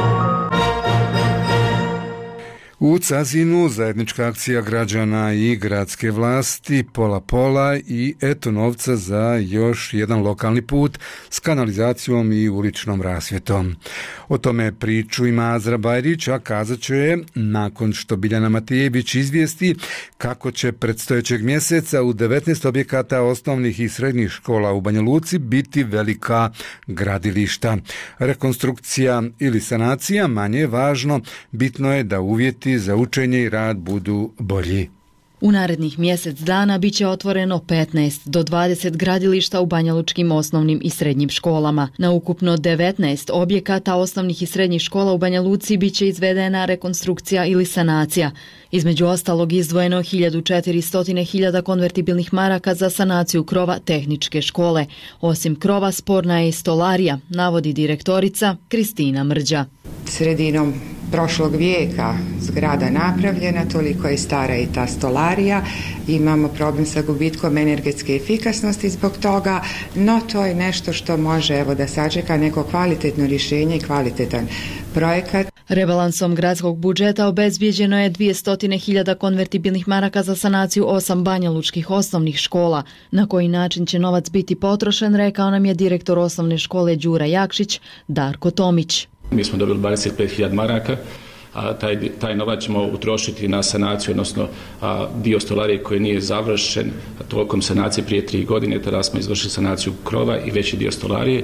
U Cazinu zajednička akcija građana i gradske vlasti, pola pola, i eto novca za još jedan lokalni put s kanalizacijom i uličnom rasvjetom. O tome priču ima Azra Bajrić, a kazat će je nakon što Biljana Matijević izvijesti kako će predstojećeg mjeseca u devetnaest objekata osnovnih i srednjih škola u Banja Luci biti velika gradilišta. Rekonstrukcija ili sanacija manje je važno, bitno je da uvjeti za učenje i rad budu bolji. U narednih mjesec dana bit će otvoreno petnaest do dvadeset gradilišta u banjalučkim osnovnim i srednjim školama. Na ukupno devetnaest objekata osnovnih i srednjih škola u Banja Luci bit će izvedena rekonstrukcija ili sanacija. Između ostalog izdvojeno hiljadu četiristo hiljada konvertibilnih maraka za sanaciju krova tehničke škole. Osim krova sporna je i stolarija, navodi direktorica Kristina Mrđa. Sredinom prošlog vijeka zgrada napravljena, toliko je stara i ta stolarija. Imamo problem sa gubitkom energetske efikasnosti zbog toga, no to je nešto što može evo da sačeka neko kvalitetno rješenje i kvalitetan projekat. Rebalansom gradskog budžeta obezbijeđeno je dvjesto hiljada konvertibilnih maraka za sanaciju osam banjalučkih osnovnih škola. Na koji način će novac biti potrošen, rekao nam je direktor osnovne škole Đura Jakšić, Darko Tomić. Mi smo dobili dvadeset pet hiljada maraka, a taj, taj novac ćemo utrošiti na sanaciju, odnosno a, dio stolarije koji nije završen tokom sanacije prije tri godine, tada smo izvršili sanaciju krova i veći dio stolarije.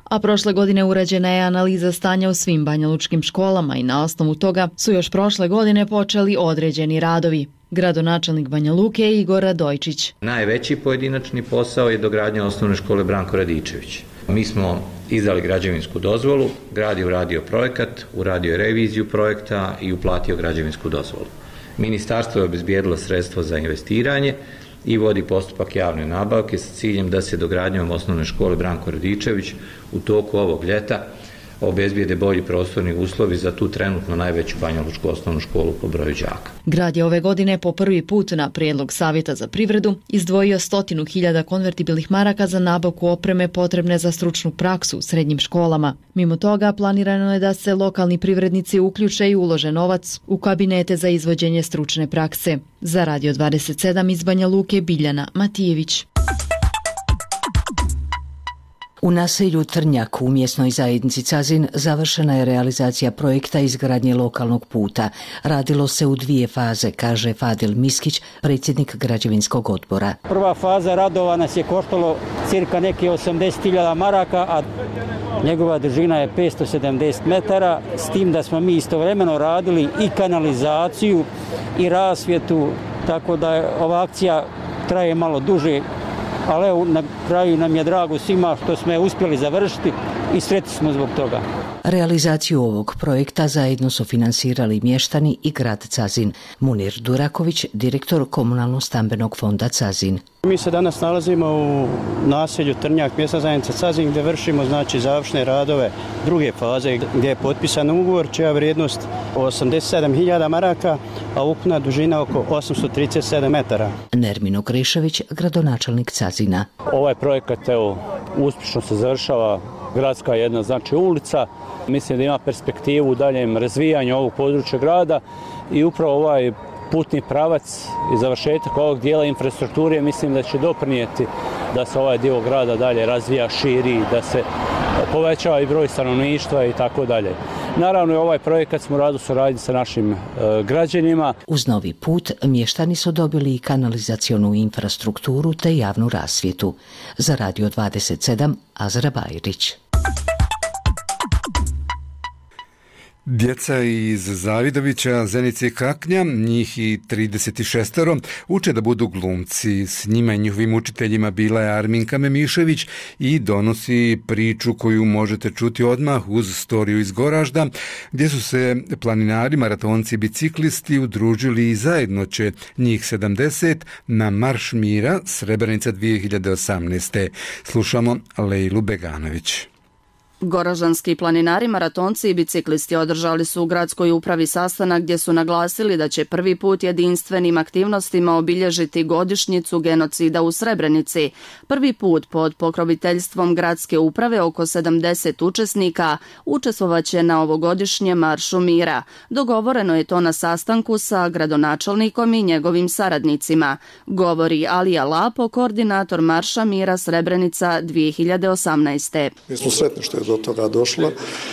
A prošle godine urađena je analiza stanja u svim banjalučkim školama i na osnovu toga su još prošle godine počeli određeni radovi. Gradonačelnik Banja Luke Igor Radojčić. Najveći pojedinačni posao je dogradnja osnovne škole Branko Radičević. Mi smo izdali građevinsku dozvolu, grad je uradio projekat, uradio reviziju projekta i uplatio građevinsku dozvolu. Ministarstvo je obezbijedilo sredstvo za investiranje i vodi postupak javne nabavke sa ciljem da se dogradnjom osnovne škole Branko Radičević u toku ovog ljeta obezbijede bolji prostorni uslovi za tu trenutno najveću banjalučku osnovnu školu po broju đaka. Grad je ove godine po prvi put na prijedlog Savjeta za privredu izdvojio stotinu hiljada konvertibilnih maraka za nabavku opreme potrebne za stručnu praksu u srednjim školama. Mimo toga, planirano je da se lokalni privrednici uključe i ulože novac u kabinete za izvođenje stručne prakse. Za Radio dvadeset sedam iz Banja Luke Biljana Matijević. U naselju Trnjak u mjesnoj zajednici Cazin završena je realizacija projekta izgradnje lokalnog puta. Radilo se u dvije faze, kaže Fadil Miskić, predsjednik građevinskog odbora. Prva faza radova nas je koštalo cirka neke osamdeset hiljada maraka, a njegova dužina je petsto sedamdeset metara, s tim da smo mi istovremeno radili i kanalizaciju i rasvjetu, tako da ova akcija traje malo duže. Ali evo, na kraju nam je drago svima što smo je uspjeli završiti i sretni smo zbog toga. Realizaciju ovog projekta zajedno su finansirali mještani i grad Cazin. Munir Duraković, direktor Komunalno-stambenog fonda Cazin. Mi se danas nalazimo u naselju Trnjak, mjesna zajednica Cazin, gdje vršimo znači završne radove druge faze, gdje je potpisan ugovor čija vrijednost osamdeset sedam hiljada maraka, a ukupna dužina oko osamsto trideset sedam metara. Nermino Grešević, gradonačelnik Cazina. Ovaj projekat evo, uspješno se završava. Gradska je jedna znači ulica. Mislim da ima perspektivu u daljem razvijanju ovog područja grada i upravo ovaj putni pravac i završetak ovog dijela infrastrukture mislim da će doprinijeti da se ovaj dio grada dalje razvija, širi, da se povećava i broj stanovništva i tako dalje. Naravno i ovaj projekat smo radili u suradnji sa našim e, građanima. Uz novi put mještani su dobili i kanalizacionu infrastrukturu te javnu rasvjetu. Za Radio dvadeset sedam Azra Bajrić. Djeca iz Zavidovića, Zenice i Kaknja, njih i trideset šest, uče da budu glumci. S njima i njihovim učiteljima bila je Arminka Memišević i donosi priču koju možete čuti odmah uz storiju iz Goražda, gdje su se planinari, maratonci i biciklisti udružili i zajedno će njih sedamdeset na Marš mira Srebrenica dvije hiljade osamnaeste. Slušamo Lejlu Beganović. Goražanski planinari, maratonci i biciklisti održali su u gradskoj upravi sastanak gdje su naglasili da će prvi put jedinstvenim aktivnostima obilježiti godišnjicu genocida u Srebrenici. Prvi put pod pokroviteljstvom gradske uprave oko sedamdeset učesnika učestvovaće na ovogodišnjem Maršu mira. Dogovoreno je to na sastanku sa gradonačelnikom i njegovim saradnicima. Govori Alija Lapo, koordinator Marša mira Srebrenica dvije hiljade osamnaeste. Mi smo sretni što je do toga došlo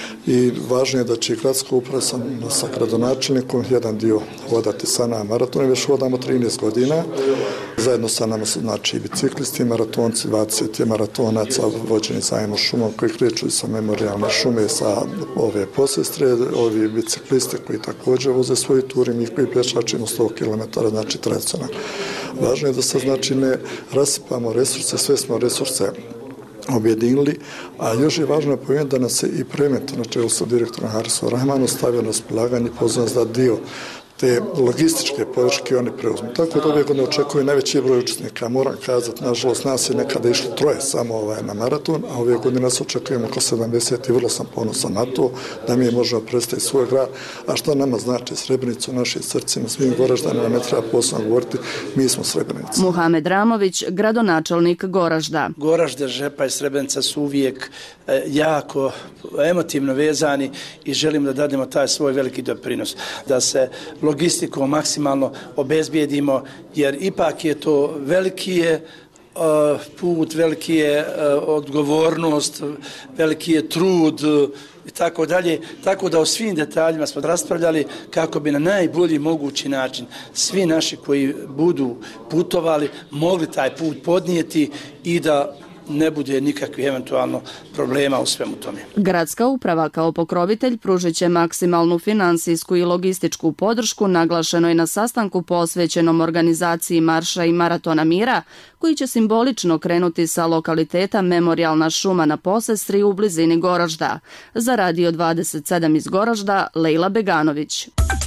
i važno je da će gradska uprava sa, sa gradonačelnikom jedan dio hodati sa nama maraton. Već hodamo trinaest godina. Zajedno sa nama su znači biciklisti, maratonci, dvadeset je maratonaca vođeni zajedno šumom koji kreću sa memorijalne šume sa ove posestre, ovi biciklisti koji također voze svoju tur i mi koji pješačimo sto kilometara, znači tradicionalno. Važno je da se znači ne rasipamo resurse, sve smo resurse objedinili, a još je važno napomenuti da nas se i Premet na čelu sa direktorom Harisom Rahmanom stavio na raspolaganje i pozvan da dio te logističke podrške oni preuzmu. Tako da ove godine očekuje najveći broj učesnika. Moram kazati, nažalost, nas je nekada išlo troje samo ovaj na maraton, a ove godine nas očekujemo oko sedamdeset i vrlo sam ponosan na to da mi možemo predstaviti svoj grad. A što nama znači Srebrenicu u našim srcima, svim Goraždanima ne treba posebno govoriti, mi smo Srebrenici. Muhamed Ramović, gradonačelnik Goražda. Goražde, Žepa i Srebrenica su uvijek e, jako emotivno vezani i želim da dademo taj svoj veliki doprinos. Da se logistikom maksimalno obezbijedimo, jer ipak je to veliki je uh, put, veliki je uh, odgovornost, veliki je trud uh, i tako dalje. Tako da o svim detaljima smo raspravljali kako bi na najbolji mogući način svi naši koji budu putovali mogli taj put podnijeti i da ne bude nikakvih eventualno problema u svemu tome. Gradska uprava kao pokrovitelj pružit će maksimalnu finansijsku i logističku podršku, naglašeno je na sastanku posvećenom organizaciji Marša i Maratona mira, koji će simbolično krenuti sa lokaliteta Memorijalna šuma na Posestri u blizini Goražda. Za Radio dvadeset sedam iz Goražda, Lejla Beganović.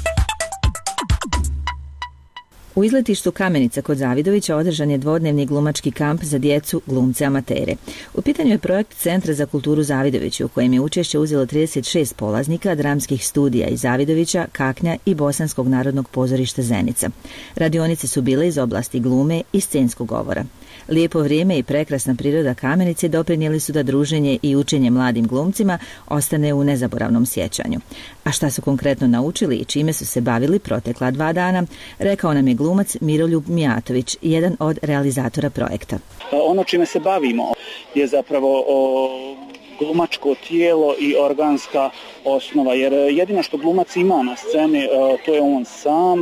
U izletištu Kamenica kod Zavidovića održan je dvodnevni glumački kamp za djecu, glumce, amatere. U pitanju je projekt Centra za kulturu Zavidović, u kojem je učešće uzelo trideset šest polaznika dramskih studija iz Zavidovića, Kaknja i Bosanskog narodnog pozorišta Zenica. Radionice su bile iz oblasti glume i scenskog govora. Lijepo vrijeme i prekrasna priroda Kamenice doprinijeli su da druženje i učenje mladim glumcima ostane u nezaboravnom sjećanju. A šta su konkretno naučili i čime su se bavili protekla dva dana, rekao nam je glumac Miroljub Mijatović, jedan od realizatora projekta. Ono čime se bavimo je zapravo o glumačko tijelo i organska osnova, jer jedino što glumac ima na sceni, to je on sam,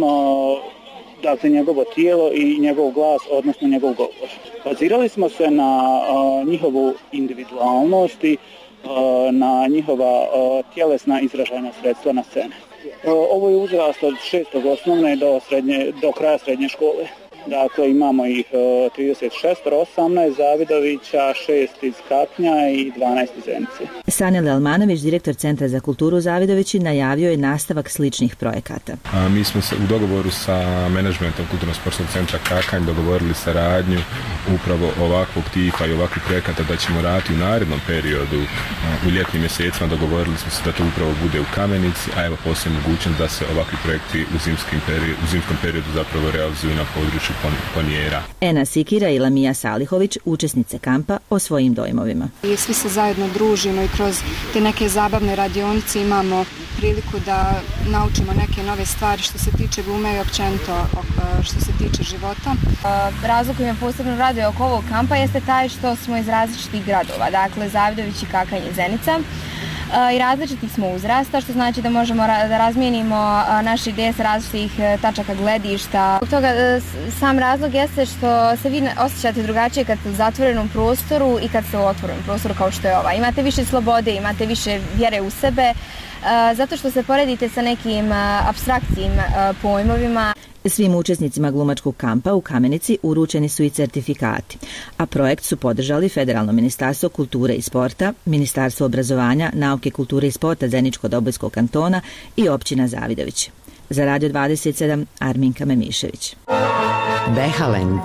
dakle njegovo tijelo i njegov glas, odnosno njegov govor. Bazirali smo se na uh, njihovu individualnost i uh, na njihova uh, tjelesna izražajna sredstva na scene. Uh, ovo je uzrast od šestog osnovne do, srednje, do kraja srednje škole. Dakle, imamo ih uh, trideset šest, osamnaest Zavidovića, šest iz Kaknja i dvanaest iz Zenice. Sanel Almanović, direktor Centra za kulturu Zavidovići, najavio je nastavak sličnih projekata. A, mi smo se u dogovoru sa menadžmentom Kulturno-sportskog centra Kakanj dogovorili saradnju upravo ovakvog tipa i ovakvih projekata da ćemo raditi u narednom periodu. A, u ljetnim mjesecima dogovorili smo se da to upravo bude u Kamenici, a evo poslije mogućnost da se ovakvi projekti u zimskom periodu, u zimskom periodu zapravo realizuju na području Ponijera. Ena Sikira i Lamija Salihović, učesnice kampa, o svojim dojmovima. I svi se zajedno družimo i kroz te neke zabavne radionice imamo priliku da naučimo neke nove stvari što se tiče glume i općenito što se tiče života. Razlog koji me posebno raduje oko ovog kampa jeste taj što smo iz različitih gradova, dakle Zavidović i Kakanj i Zenica. I različitih smo uzrasta, što znači da možemo da razmijenimo naše ideje sa različitih tačaka gledišta. Zbog toga sam razlog jeste što se vi osjećate drugačije kad ste u zatvorenom prostoru i kad ste u otvorenom prostoru kao što je ova. Imate više slobode, imate više vjere u sebe, zato što se poredite sa nekim apstraktnim pojmovima. Svim učesnicima glumačkog kampa u Kamenici uručeni su i certifikati, a projekt su podržali Federalno ministarstvo kulture i sporta, Ministarstvo obrazovanja, nauke, kulture i sporta Zeničko-Dobojskog kantona i općina Zavidović. Za Radio dvadeset sedam, Arminka Memišević. Behalend.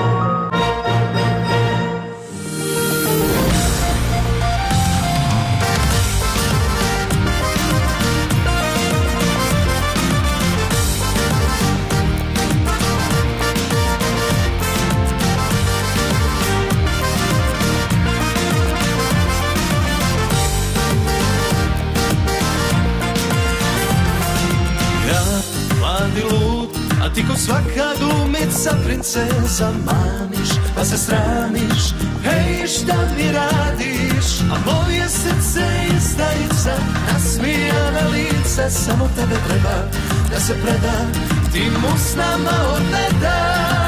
Ti ko svaka glumica, princeza, mamiš, pa se sramiš. Hej, šta mi radiš? A moje srce izdajica, nasmijana lice, samo tebe treba da se preda tim usnama od leda.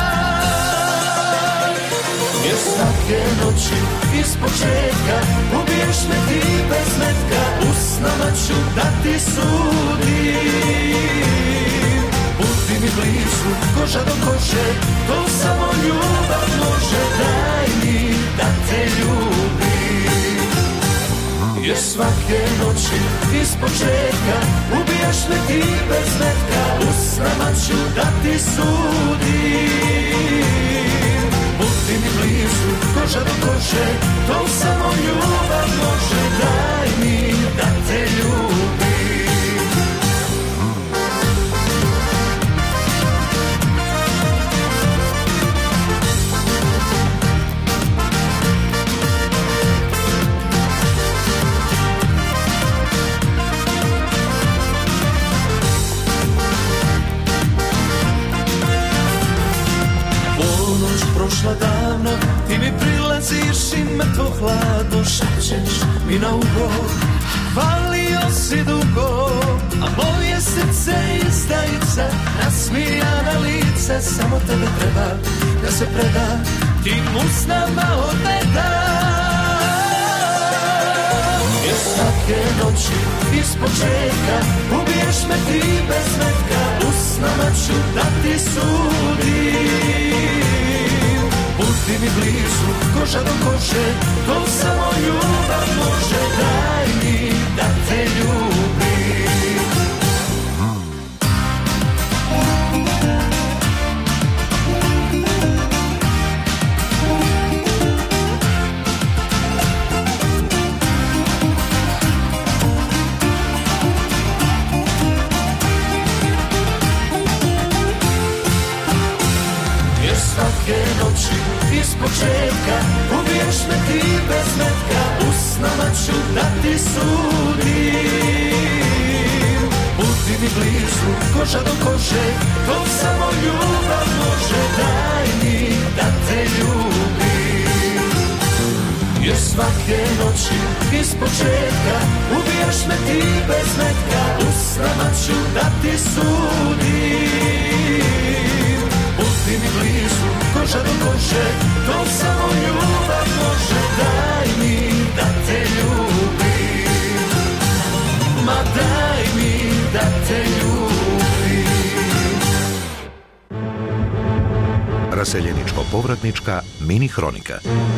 Jer svake noći iz početka ubiješ me ti bez metka, usnama ću da ti sudim. Budi mi blizu, koža do kože, to samo ljubav može, daj mi da te ljubim. Jer svake noći iz početka ubijaš me ti bez metka, usnama ću da ti sudim. Budi mi blizu, koža do kože, to samo ljubav može, daj mi da te ljubim. Prošla davno, ti mi prilaziš i mrtvo hladno šačeš mi na uho. Valio si dugo, a moje srce izdajica, nasmijana lice, samo tebe treba da se preda tim usnama odmeta. Jer svake noći iz početka ubiješ me ti bez metka, usnama ću da ti sudim. Budi mi blizu, koža do kože, to samo ljubav može, daj mi da te ljubim. Jer svake noći iz početka ubiješ me ti bez metka, usnama ću da ti sudim. Budi mi blizu, koža do kože, to samo ljubav može, daj mi da te ljubim. Jer svake noći iz početka ubiješ me ti bez metka, usnama ću da ti sudim. Budi mi blizu, koža do kože, to samo ljubav može, daj mi da te ljubim. Ma daj mi da te ljubim. Raseljeničko-povratnička mini hronika.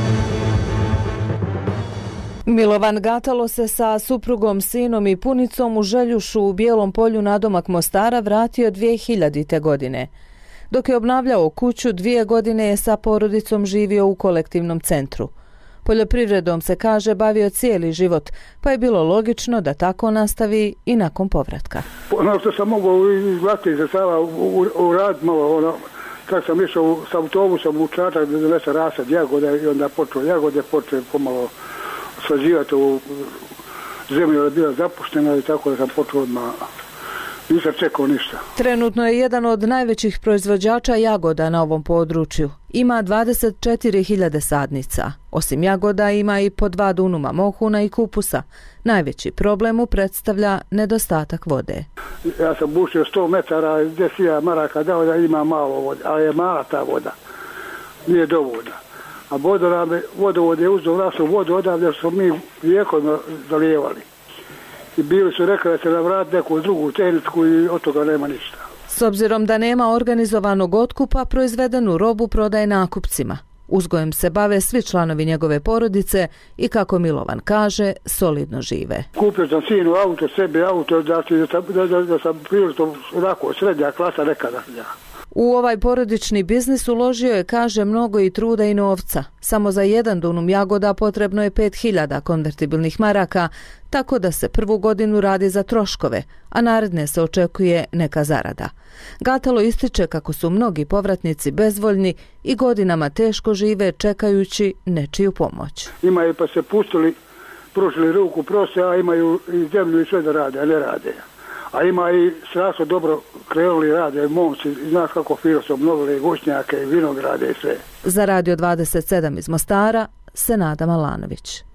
Milovan Gatalo se sa suprugom, sinom i punicom u Željušu u Bijelom Polju nadomak Mostara vratio dvije hiljadite. godine. Dok je obnavljao kuću, dvije godine je sa porodicom živio u kolektivnom centru. Poljoprivredom se, kaže, bavio cijeli život, pa je bilo logično da tako nastavi i nakon povratka. Ono što sam mogao izgledati za Sava u, u, u rad malo, ono, kad sam išao s autobusom u Čačak da donese rasad jagoda i onda počeo jagode, počeo pomalo sađivati u zemlju, je bila zapuštena i tako da sam počeo odmah. Nisam čekao ništa. Trenutno je jedan od najvećih proizvođača jagoda na ovom području. Ima dvadeset četiri hiljade sadnica. Osim jagoda ima i po dva dunuma mohuna i kupusa. Najveći problem mu predstavlja nedostatak vode. Ja sam bušio sto metara, deset hiljada maraka dao da ima malo vode, ali je mala ta voda. Nije dovoljna. A vodovod je uzeo našu vodu odavde što mi vijekovima zalijevali. I bili su rekli da će navrati neku drugu tehničku i od toga nema ništa. S obzirom da nema organizovanog otkupa, proizvedenu robu prodaje nakupcima. Uzgojem se bave svi članovi njegove porodice i, kako Milovan kaže, solidno žive. Kupio sam sinu auto, sebi auto, da, da, da, da sam prilično onako srednja klasa nekada. U ovaj porodični biznis uložio je, kaže, mnogo i truda i novca. Samo za jedan dunum jagoda potrebno je pet hiljada konvertibilnih maraka, tako da se prvu godinu radi za troškove, a naredne se očekuje neka zarada. Gatalo ističe kako su mnogi povratnici bezvoljni i godinama teško žive čekajući nečiju pomoć. Imaju pa se pustili, pružili ruku, prose, a imaju i zemlju i sve da rade, a ne rade. A ima i strašno dobro krenuli rade, momci, znaš kako fino su obnovili gošnjake i vinograde i sve. Za Radio dvadeset sedam iz Mostara, Senada Malanović.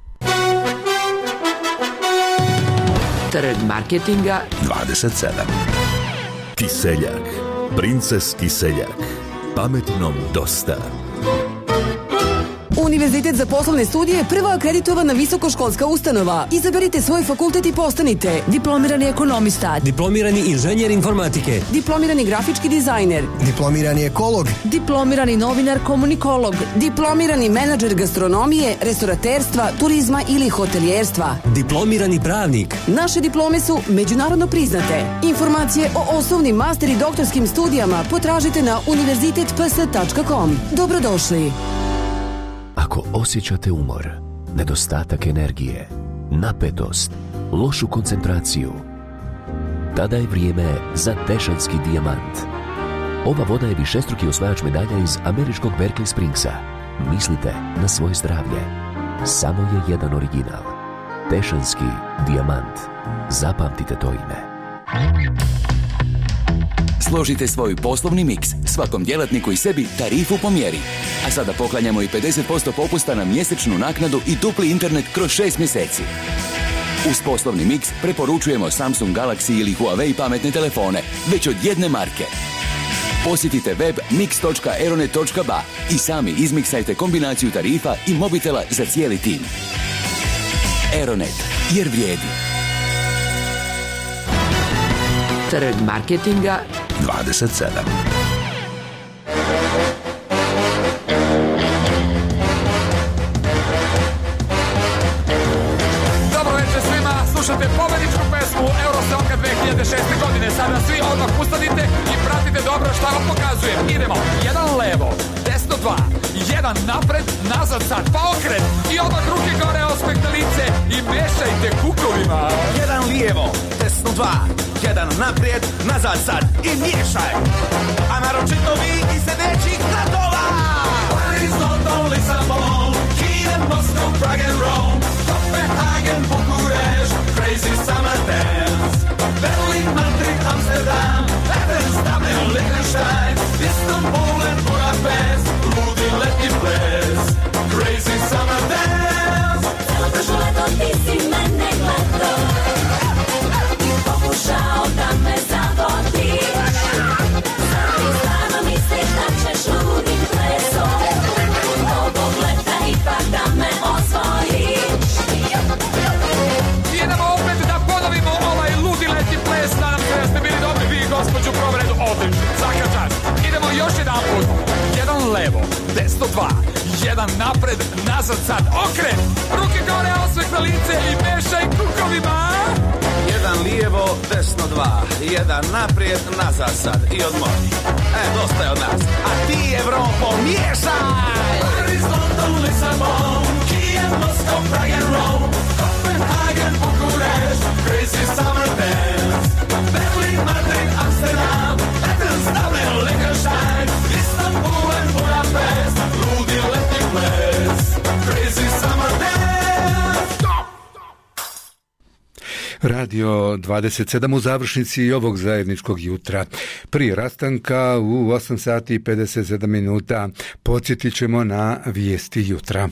Trg marketinga dvadeset sedam. Kiseljak. Princes Kiseljak. Pametnom dosta. Univerzitet za poslovne studije je prva akreditovana visokoškolska ustanova. Izaberite svoj fakultet i postanite diplomirani ekonomista, diplomirani inženjer informatike, diplomirani grafički dizajner, diplomirani ekolog, diplomirani novinar komunikolog, diplomirani menadžer gastronomije, restoraterstva, turizma ili hotelijerstva, diplomirani pravnik. Naše diplome su međunarodno priznate. Informacije o osnovnim, master i doktorskim studijama potražite na univerzitet p s tačka com. Dobrodošli. Ako osjećate umor, nedostatak energije, napetost, lošu koncentraciju, tada je vrijeme za Tešanski dijamant. Ova voda je višestruki osvajač medalja iz američkog Berkeley Springsa. Mislite na svoje zdravlje. Samo je jedan original. Tešanski dijamant. Zapamtite to ime. Složite svoj poslovni miks, svakom djelatniku i sebi tarifu po mjeri. A sada poklanjamo i pedeset posto popusta na mjesečnu naknadu i dupli internet kroz šest mjeseci. Uz poslovni miks preporučujemo Samsung Galaxy ili Huawei pametne telefone, već od jedne marke. Posjetite web mix točka aeronet točka ba i sami izmiksajte kombinaciju tarifa i mobitela za cijeli tim. Aeronet, jer vrijedi. Trg marketinga dvadeset sedam. Dobro večer svima, slušate pobedničku pesmu Eurosonga dve hiljade šeste godine. Sada svi odmah ustanite i pratite dobro šta vam pokazujem. Idemo, jedan levo, desno dva, jedan napred, nazad sad, pa okret i odmah ruke gore, osmehte lice i mešajte kukovima. Jedan lijevo, desno dva, jedan naprijed, nazad sad i miješaj. A naročito vi iz sljedećih gradova: Paris, London, Lisabon, Kiev, Moscow, Prague and Rome, Copenhagen, Bukurešt, Crazy Summer Dance, Berlin, Madrid, Amsterdam, Athens, Dublin, Liechtenstein, Istanbul and Budapest, ludi letnji ples, Crazy Summer Dance. Celo prošlo leto ti si mene gledao i pokušao da me zavodiš. Sad ti stvarno misliš da ćeš ludim plesom ovog leta ipak da me osvojiš. Idemo opet da ponovimo ovaj ludi letnji ples. Nadam se da ste bili dobri vi, gospođu, prvom redu. Odlično, svaka čast. Idemo još jedan put. Jedan levo, desno dva, jedan napred, nazad sad, okret. Ruke gore, osmehte lice i mešaj kukovima. Jedan lijevo, desno dva, jedan naprijed, nazad sad i odmori. E, dosta je od nas. A ti, Evropo, miješaj! Paris, London, Lisabon, Kiev, Moscow, Prague and Rome, Copenhagen, Bukurešt, Crazy Summer Dance, Berlin, Madrid, Amsterdam, Athens, Dublin, Liechtenstein, Istanbul and Budapest, ludi letnji ples, Crazy Summer Dance. Stop! Radio dvadeset sedam u završnici ovog zajedničkog jutra. Prije rastanka u osam sati i pedeset sedam minuta podsjetit ćemo na vijesti jutra.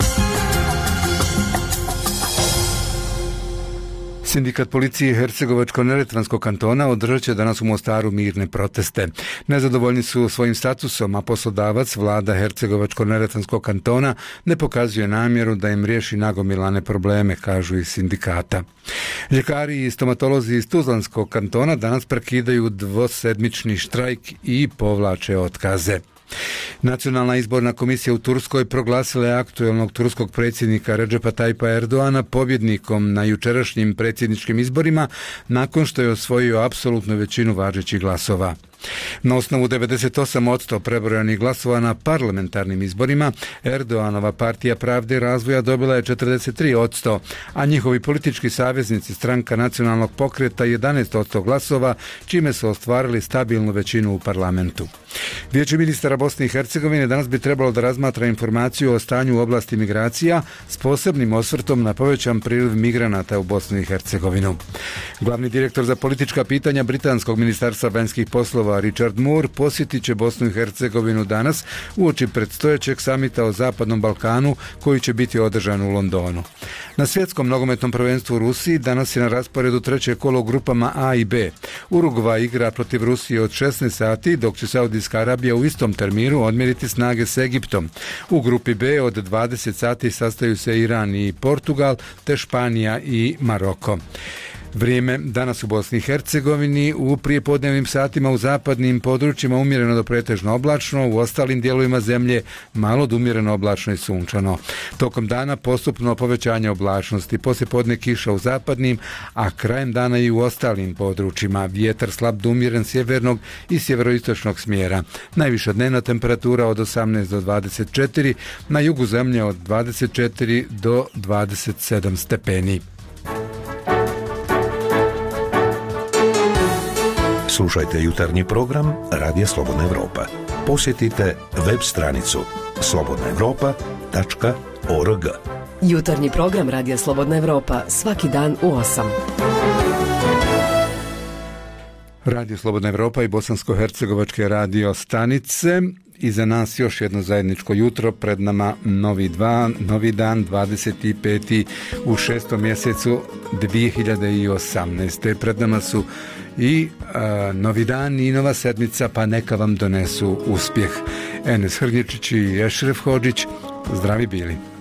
Sindikat policije Hercegovačko-neretvanskog kantona održat će danas u Mostaru mirne proteste. Nezadovoljni su svojim statusom, a poslodavac, vlada Hercegovačko-neretvanskog kantona, ne pokazuje namjeru da im riješi nagomilane probleme, kažu iz sindikata. Ljekari i stomatolozi iz Tuzlanskog kantona danas prekidaju dvosedmični štrajk i povlače otkaze. Nacionalna izborna komisija u Turskoj proglasila je aktuelnog turskog predsjednika Redžepa Tajpa Erdoana pobjednikom na jučerašnjim predsjedničkim izborima nakon što je osvojio apsolutnu većinu važećih glasova. Na osnovu devedeset osam posto prebrojanih glasova na parlamentarnim izborima, Erdoanova partija Pravde i razvoja dobila je četrdeset tri posto, a njihovi politički saveznici, stranka nacionalnog pokreta, jedanaest posto glasova, čime su ostvarili stabilnu većinu u parlamentu. Vijeće ministara Bosne i Hercegovine danas bi trebalo da razmatra informaciju o stanju u oblasti migracija s posebnim osvrtom na povećan priliv migranata u Bosnu i Hercegovinu. Glavni direktor za politička pitanja Britanskog ministarstva vanjskih poslova Richard Moore posjetit će Bosnu i Hercegovinu danas uoči predstojećeg samita o Zapadnom Balkanu koji će biti održan u Londonu. Na svjetskom nogometnom prvenstvu u Rusiji danas je na rasporedu treće kolo u grupama A i B. Urugvaj igra protiv Rusije od šesnaest sati, dok će Saudijska Arabija u istom terminu odmjeriti snage s Egiptom. U grupi B od dvadeset sati sastaju se Iran i Portugal, te Španija i Maroko. Vrijeme danas u Bosni i Hercegovini u prijepodnevnim satima u zapadnim područjima umjereno do pretežno oblačno, u ostalim dijelovima zemlje malo do umjereno oblačno i sunčano. Tokom dana postupno povećanje oblačnosti, poslijepodne kiša u zapadnim, a krajem dana i u ostalim područjima. Vjetar slab do umjeren sjevernog i sjeveroistočnog smjera. Najviša dnevna temperatura od osamnaest do dvadeset četiri, na jugu zemlje od dvadeset četiri do dvadeset sedam stepeni. Slušajte jutarnji program Radija Slobodna Evropa. Posjetite web stranicu slobodna evropa tačka org. Jutarnji program Radija Slobodna Evropa svaki dan u osam. Radio Slobodna Evropa i bosansko-hercegovačke radio stanice iza nas još jedno zajedničko jutro, pred nama novi, dva, novi dan, dvadeset peti u šestom mjesecu dvije hiljade osamnaeste. Pred nama su i a, novi dan i nova sedmica, pa neka vam donesu uspjeh. Enes Hrnječić i Ešref Hodžić, zdravi bili.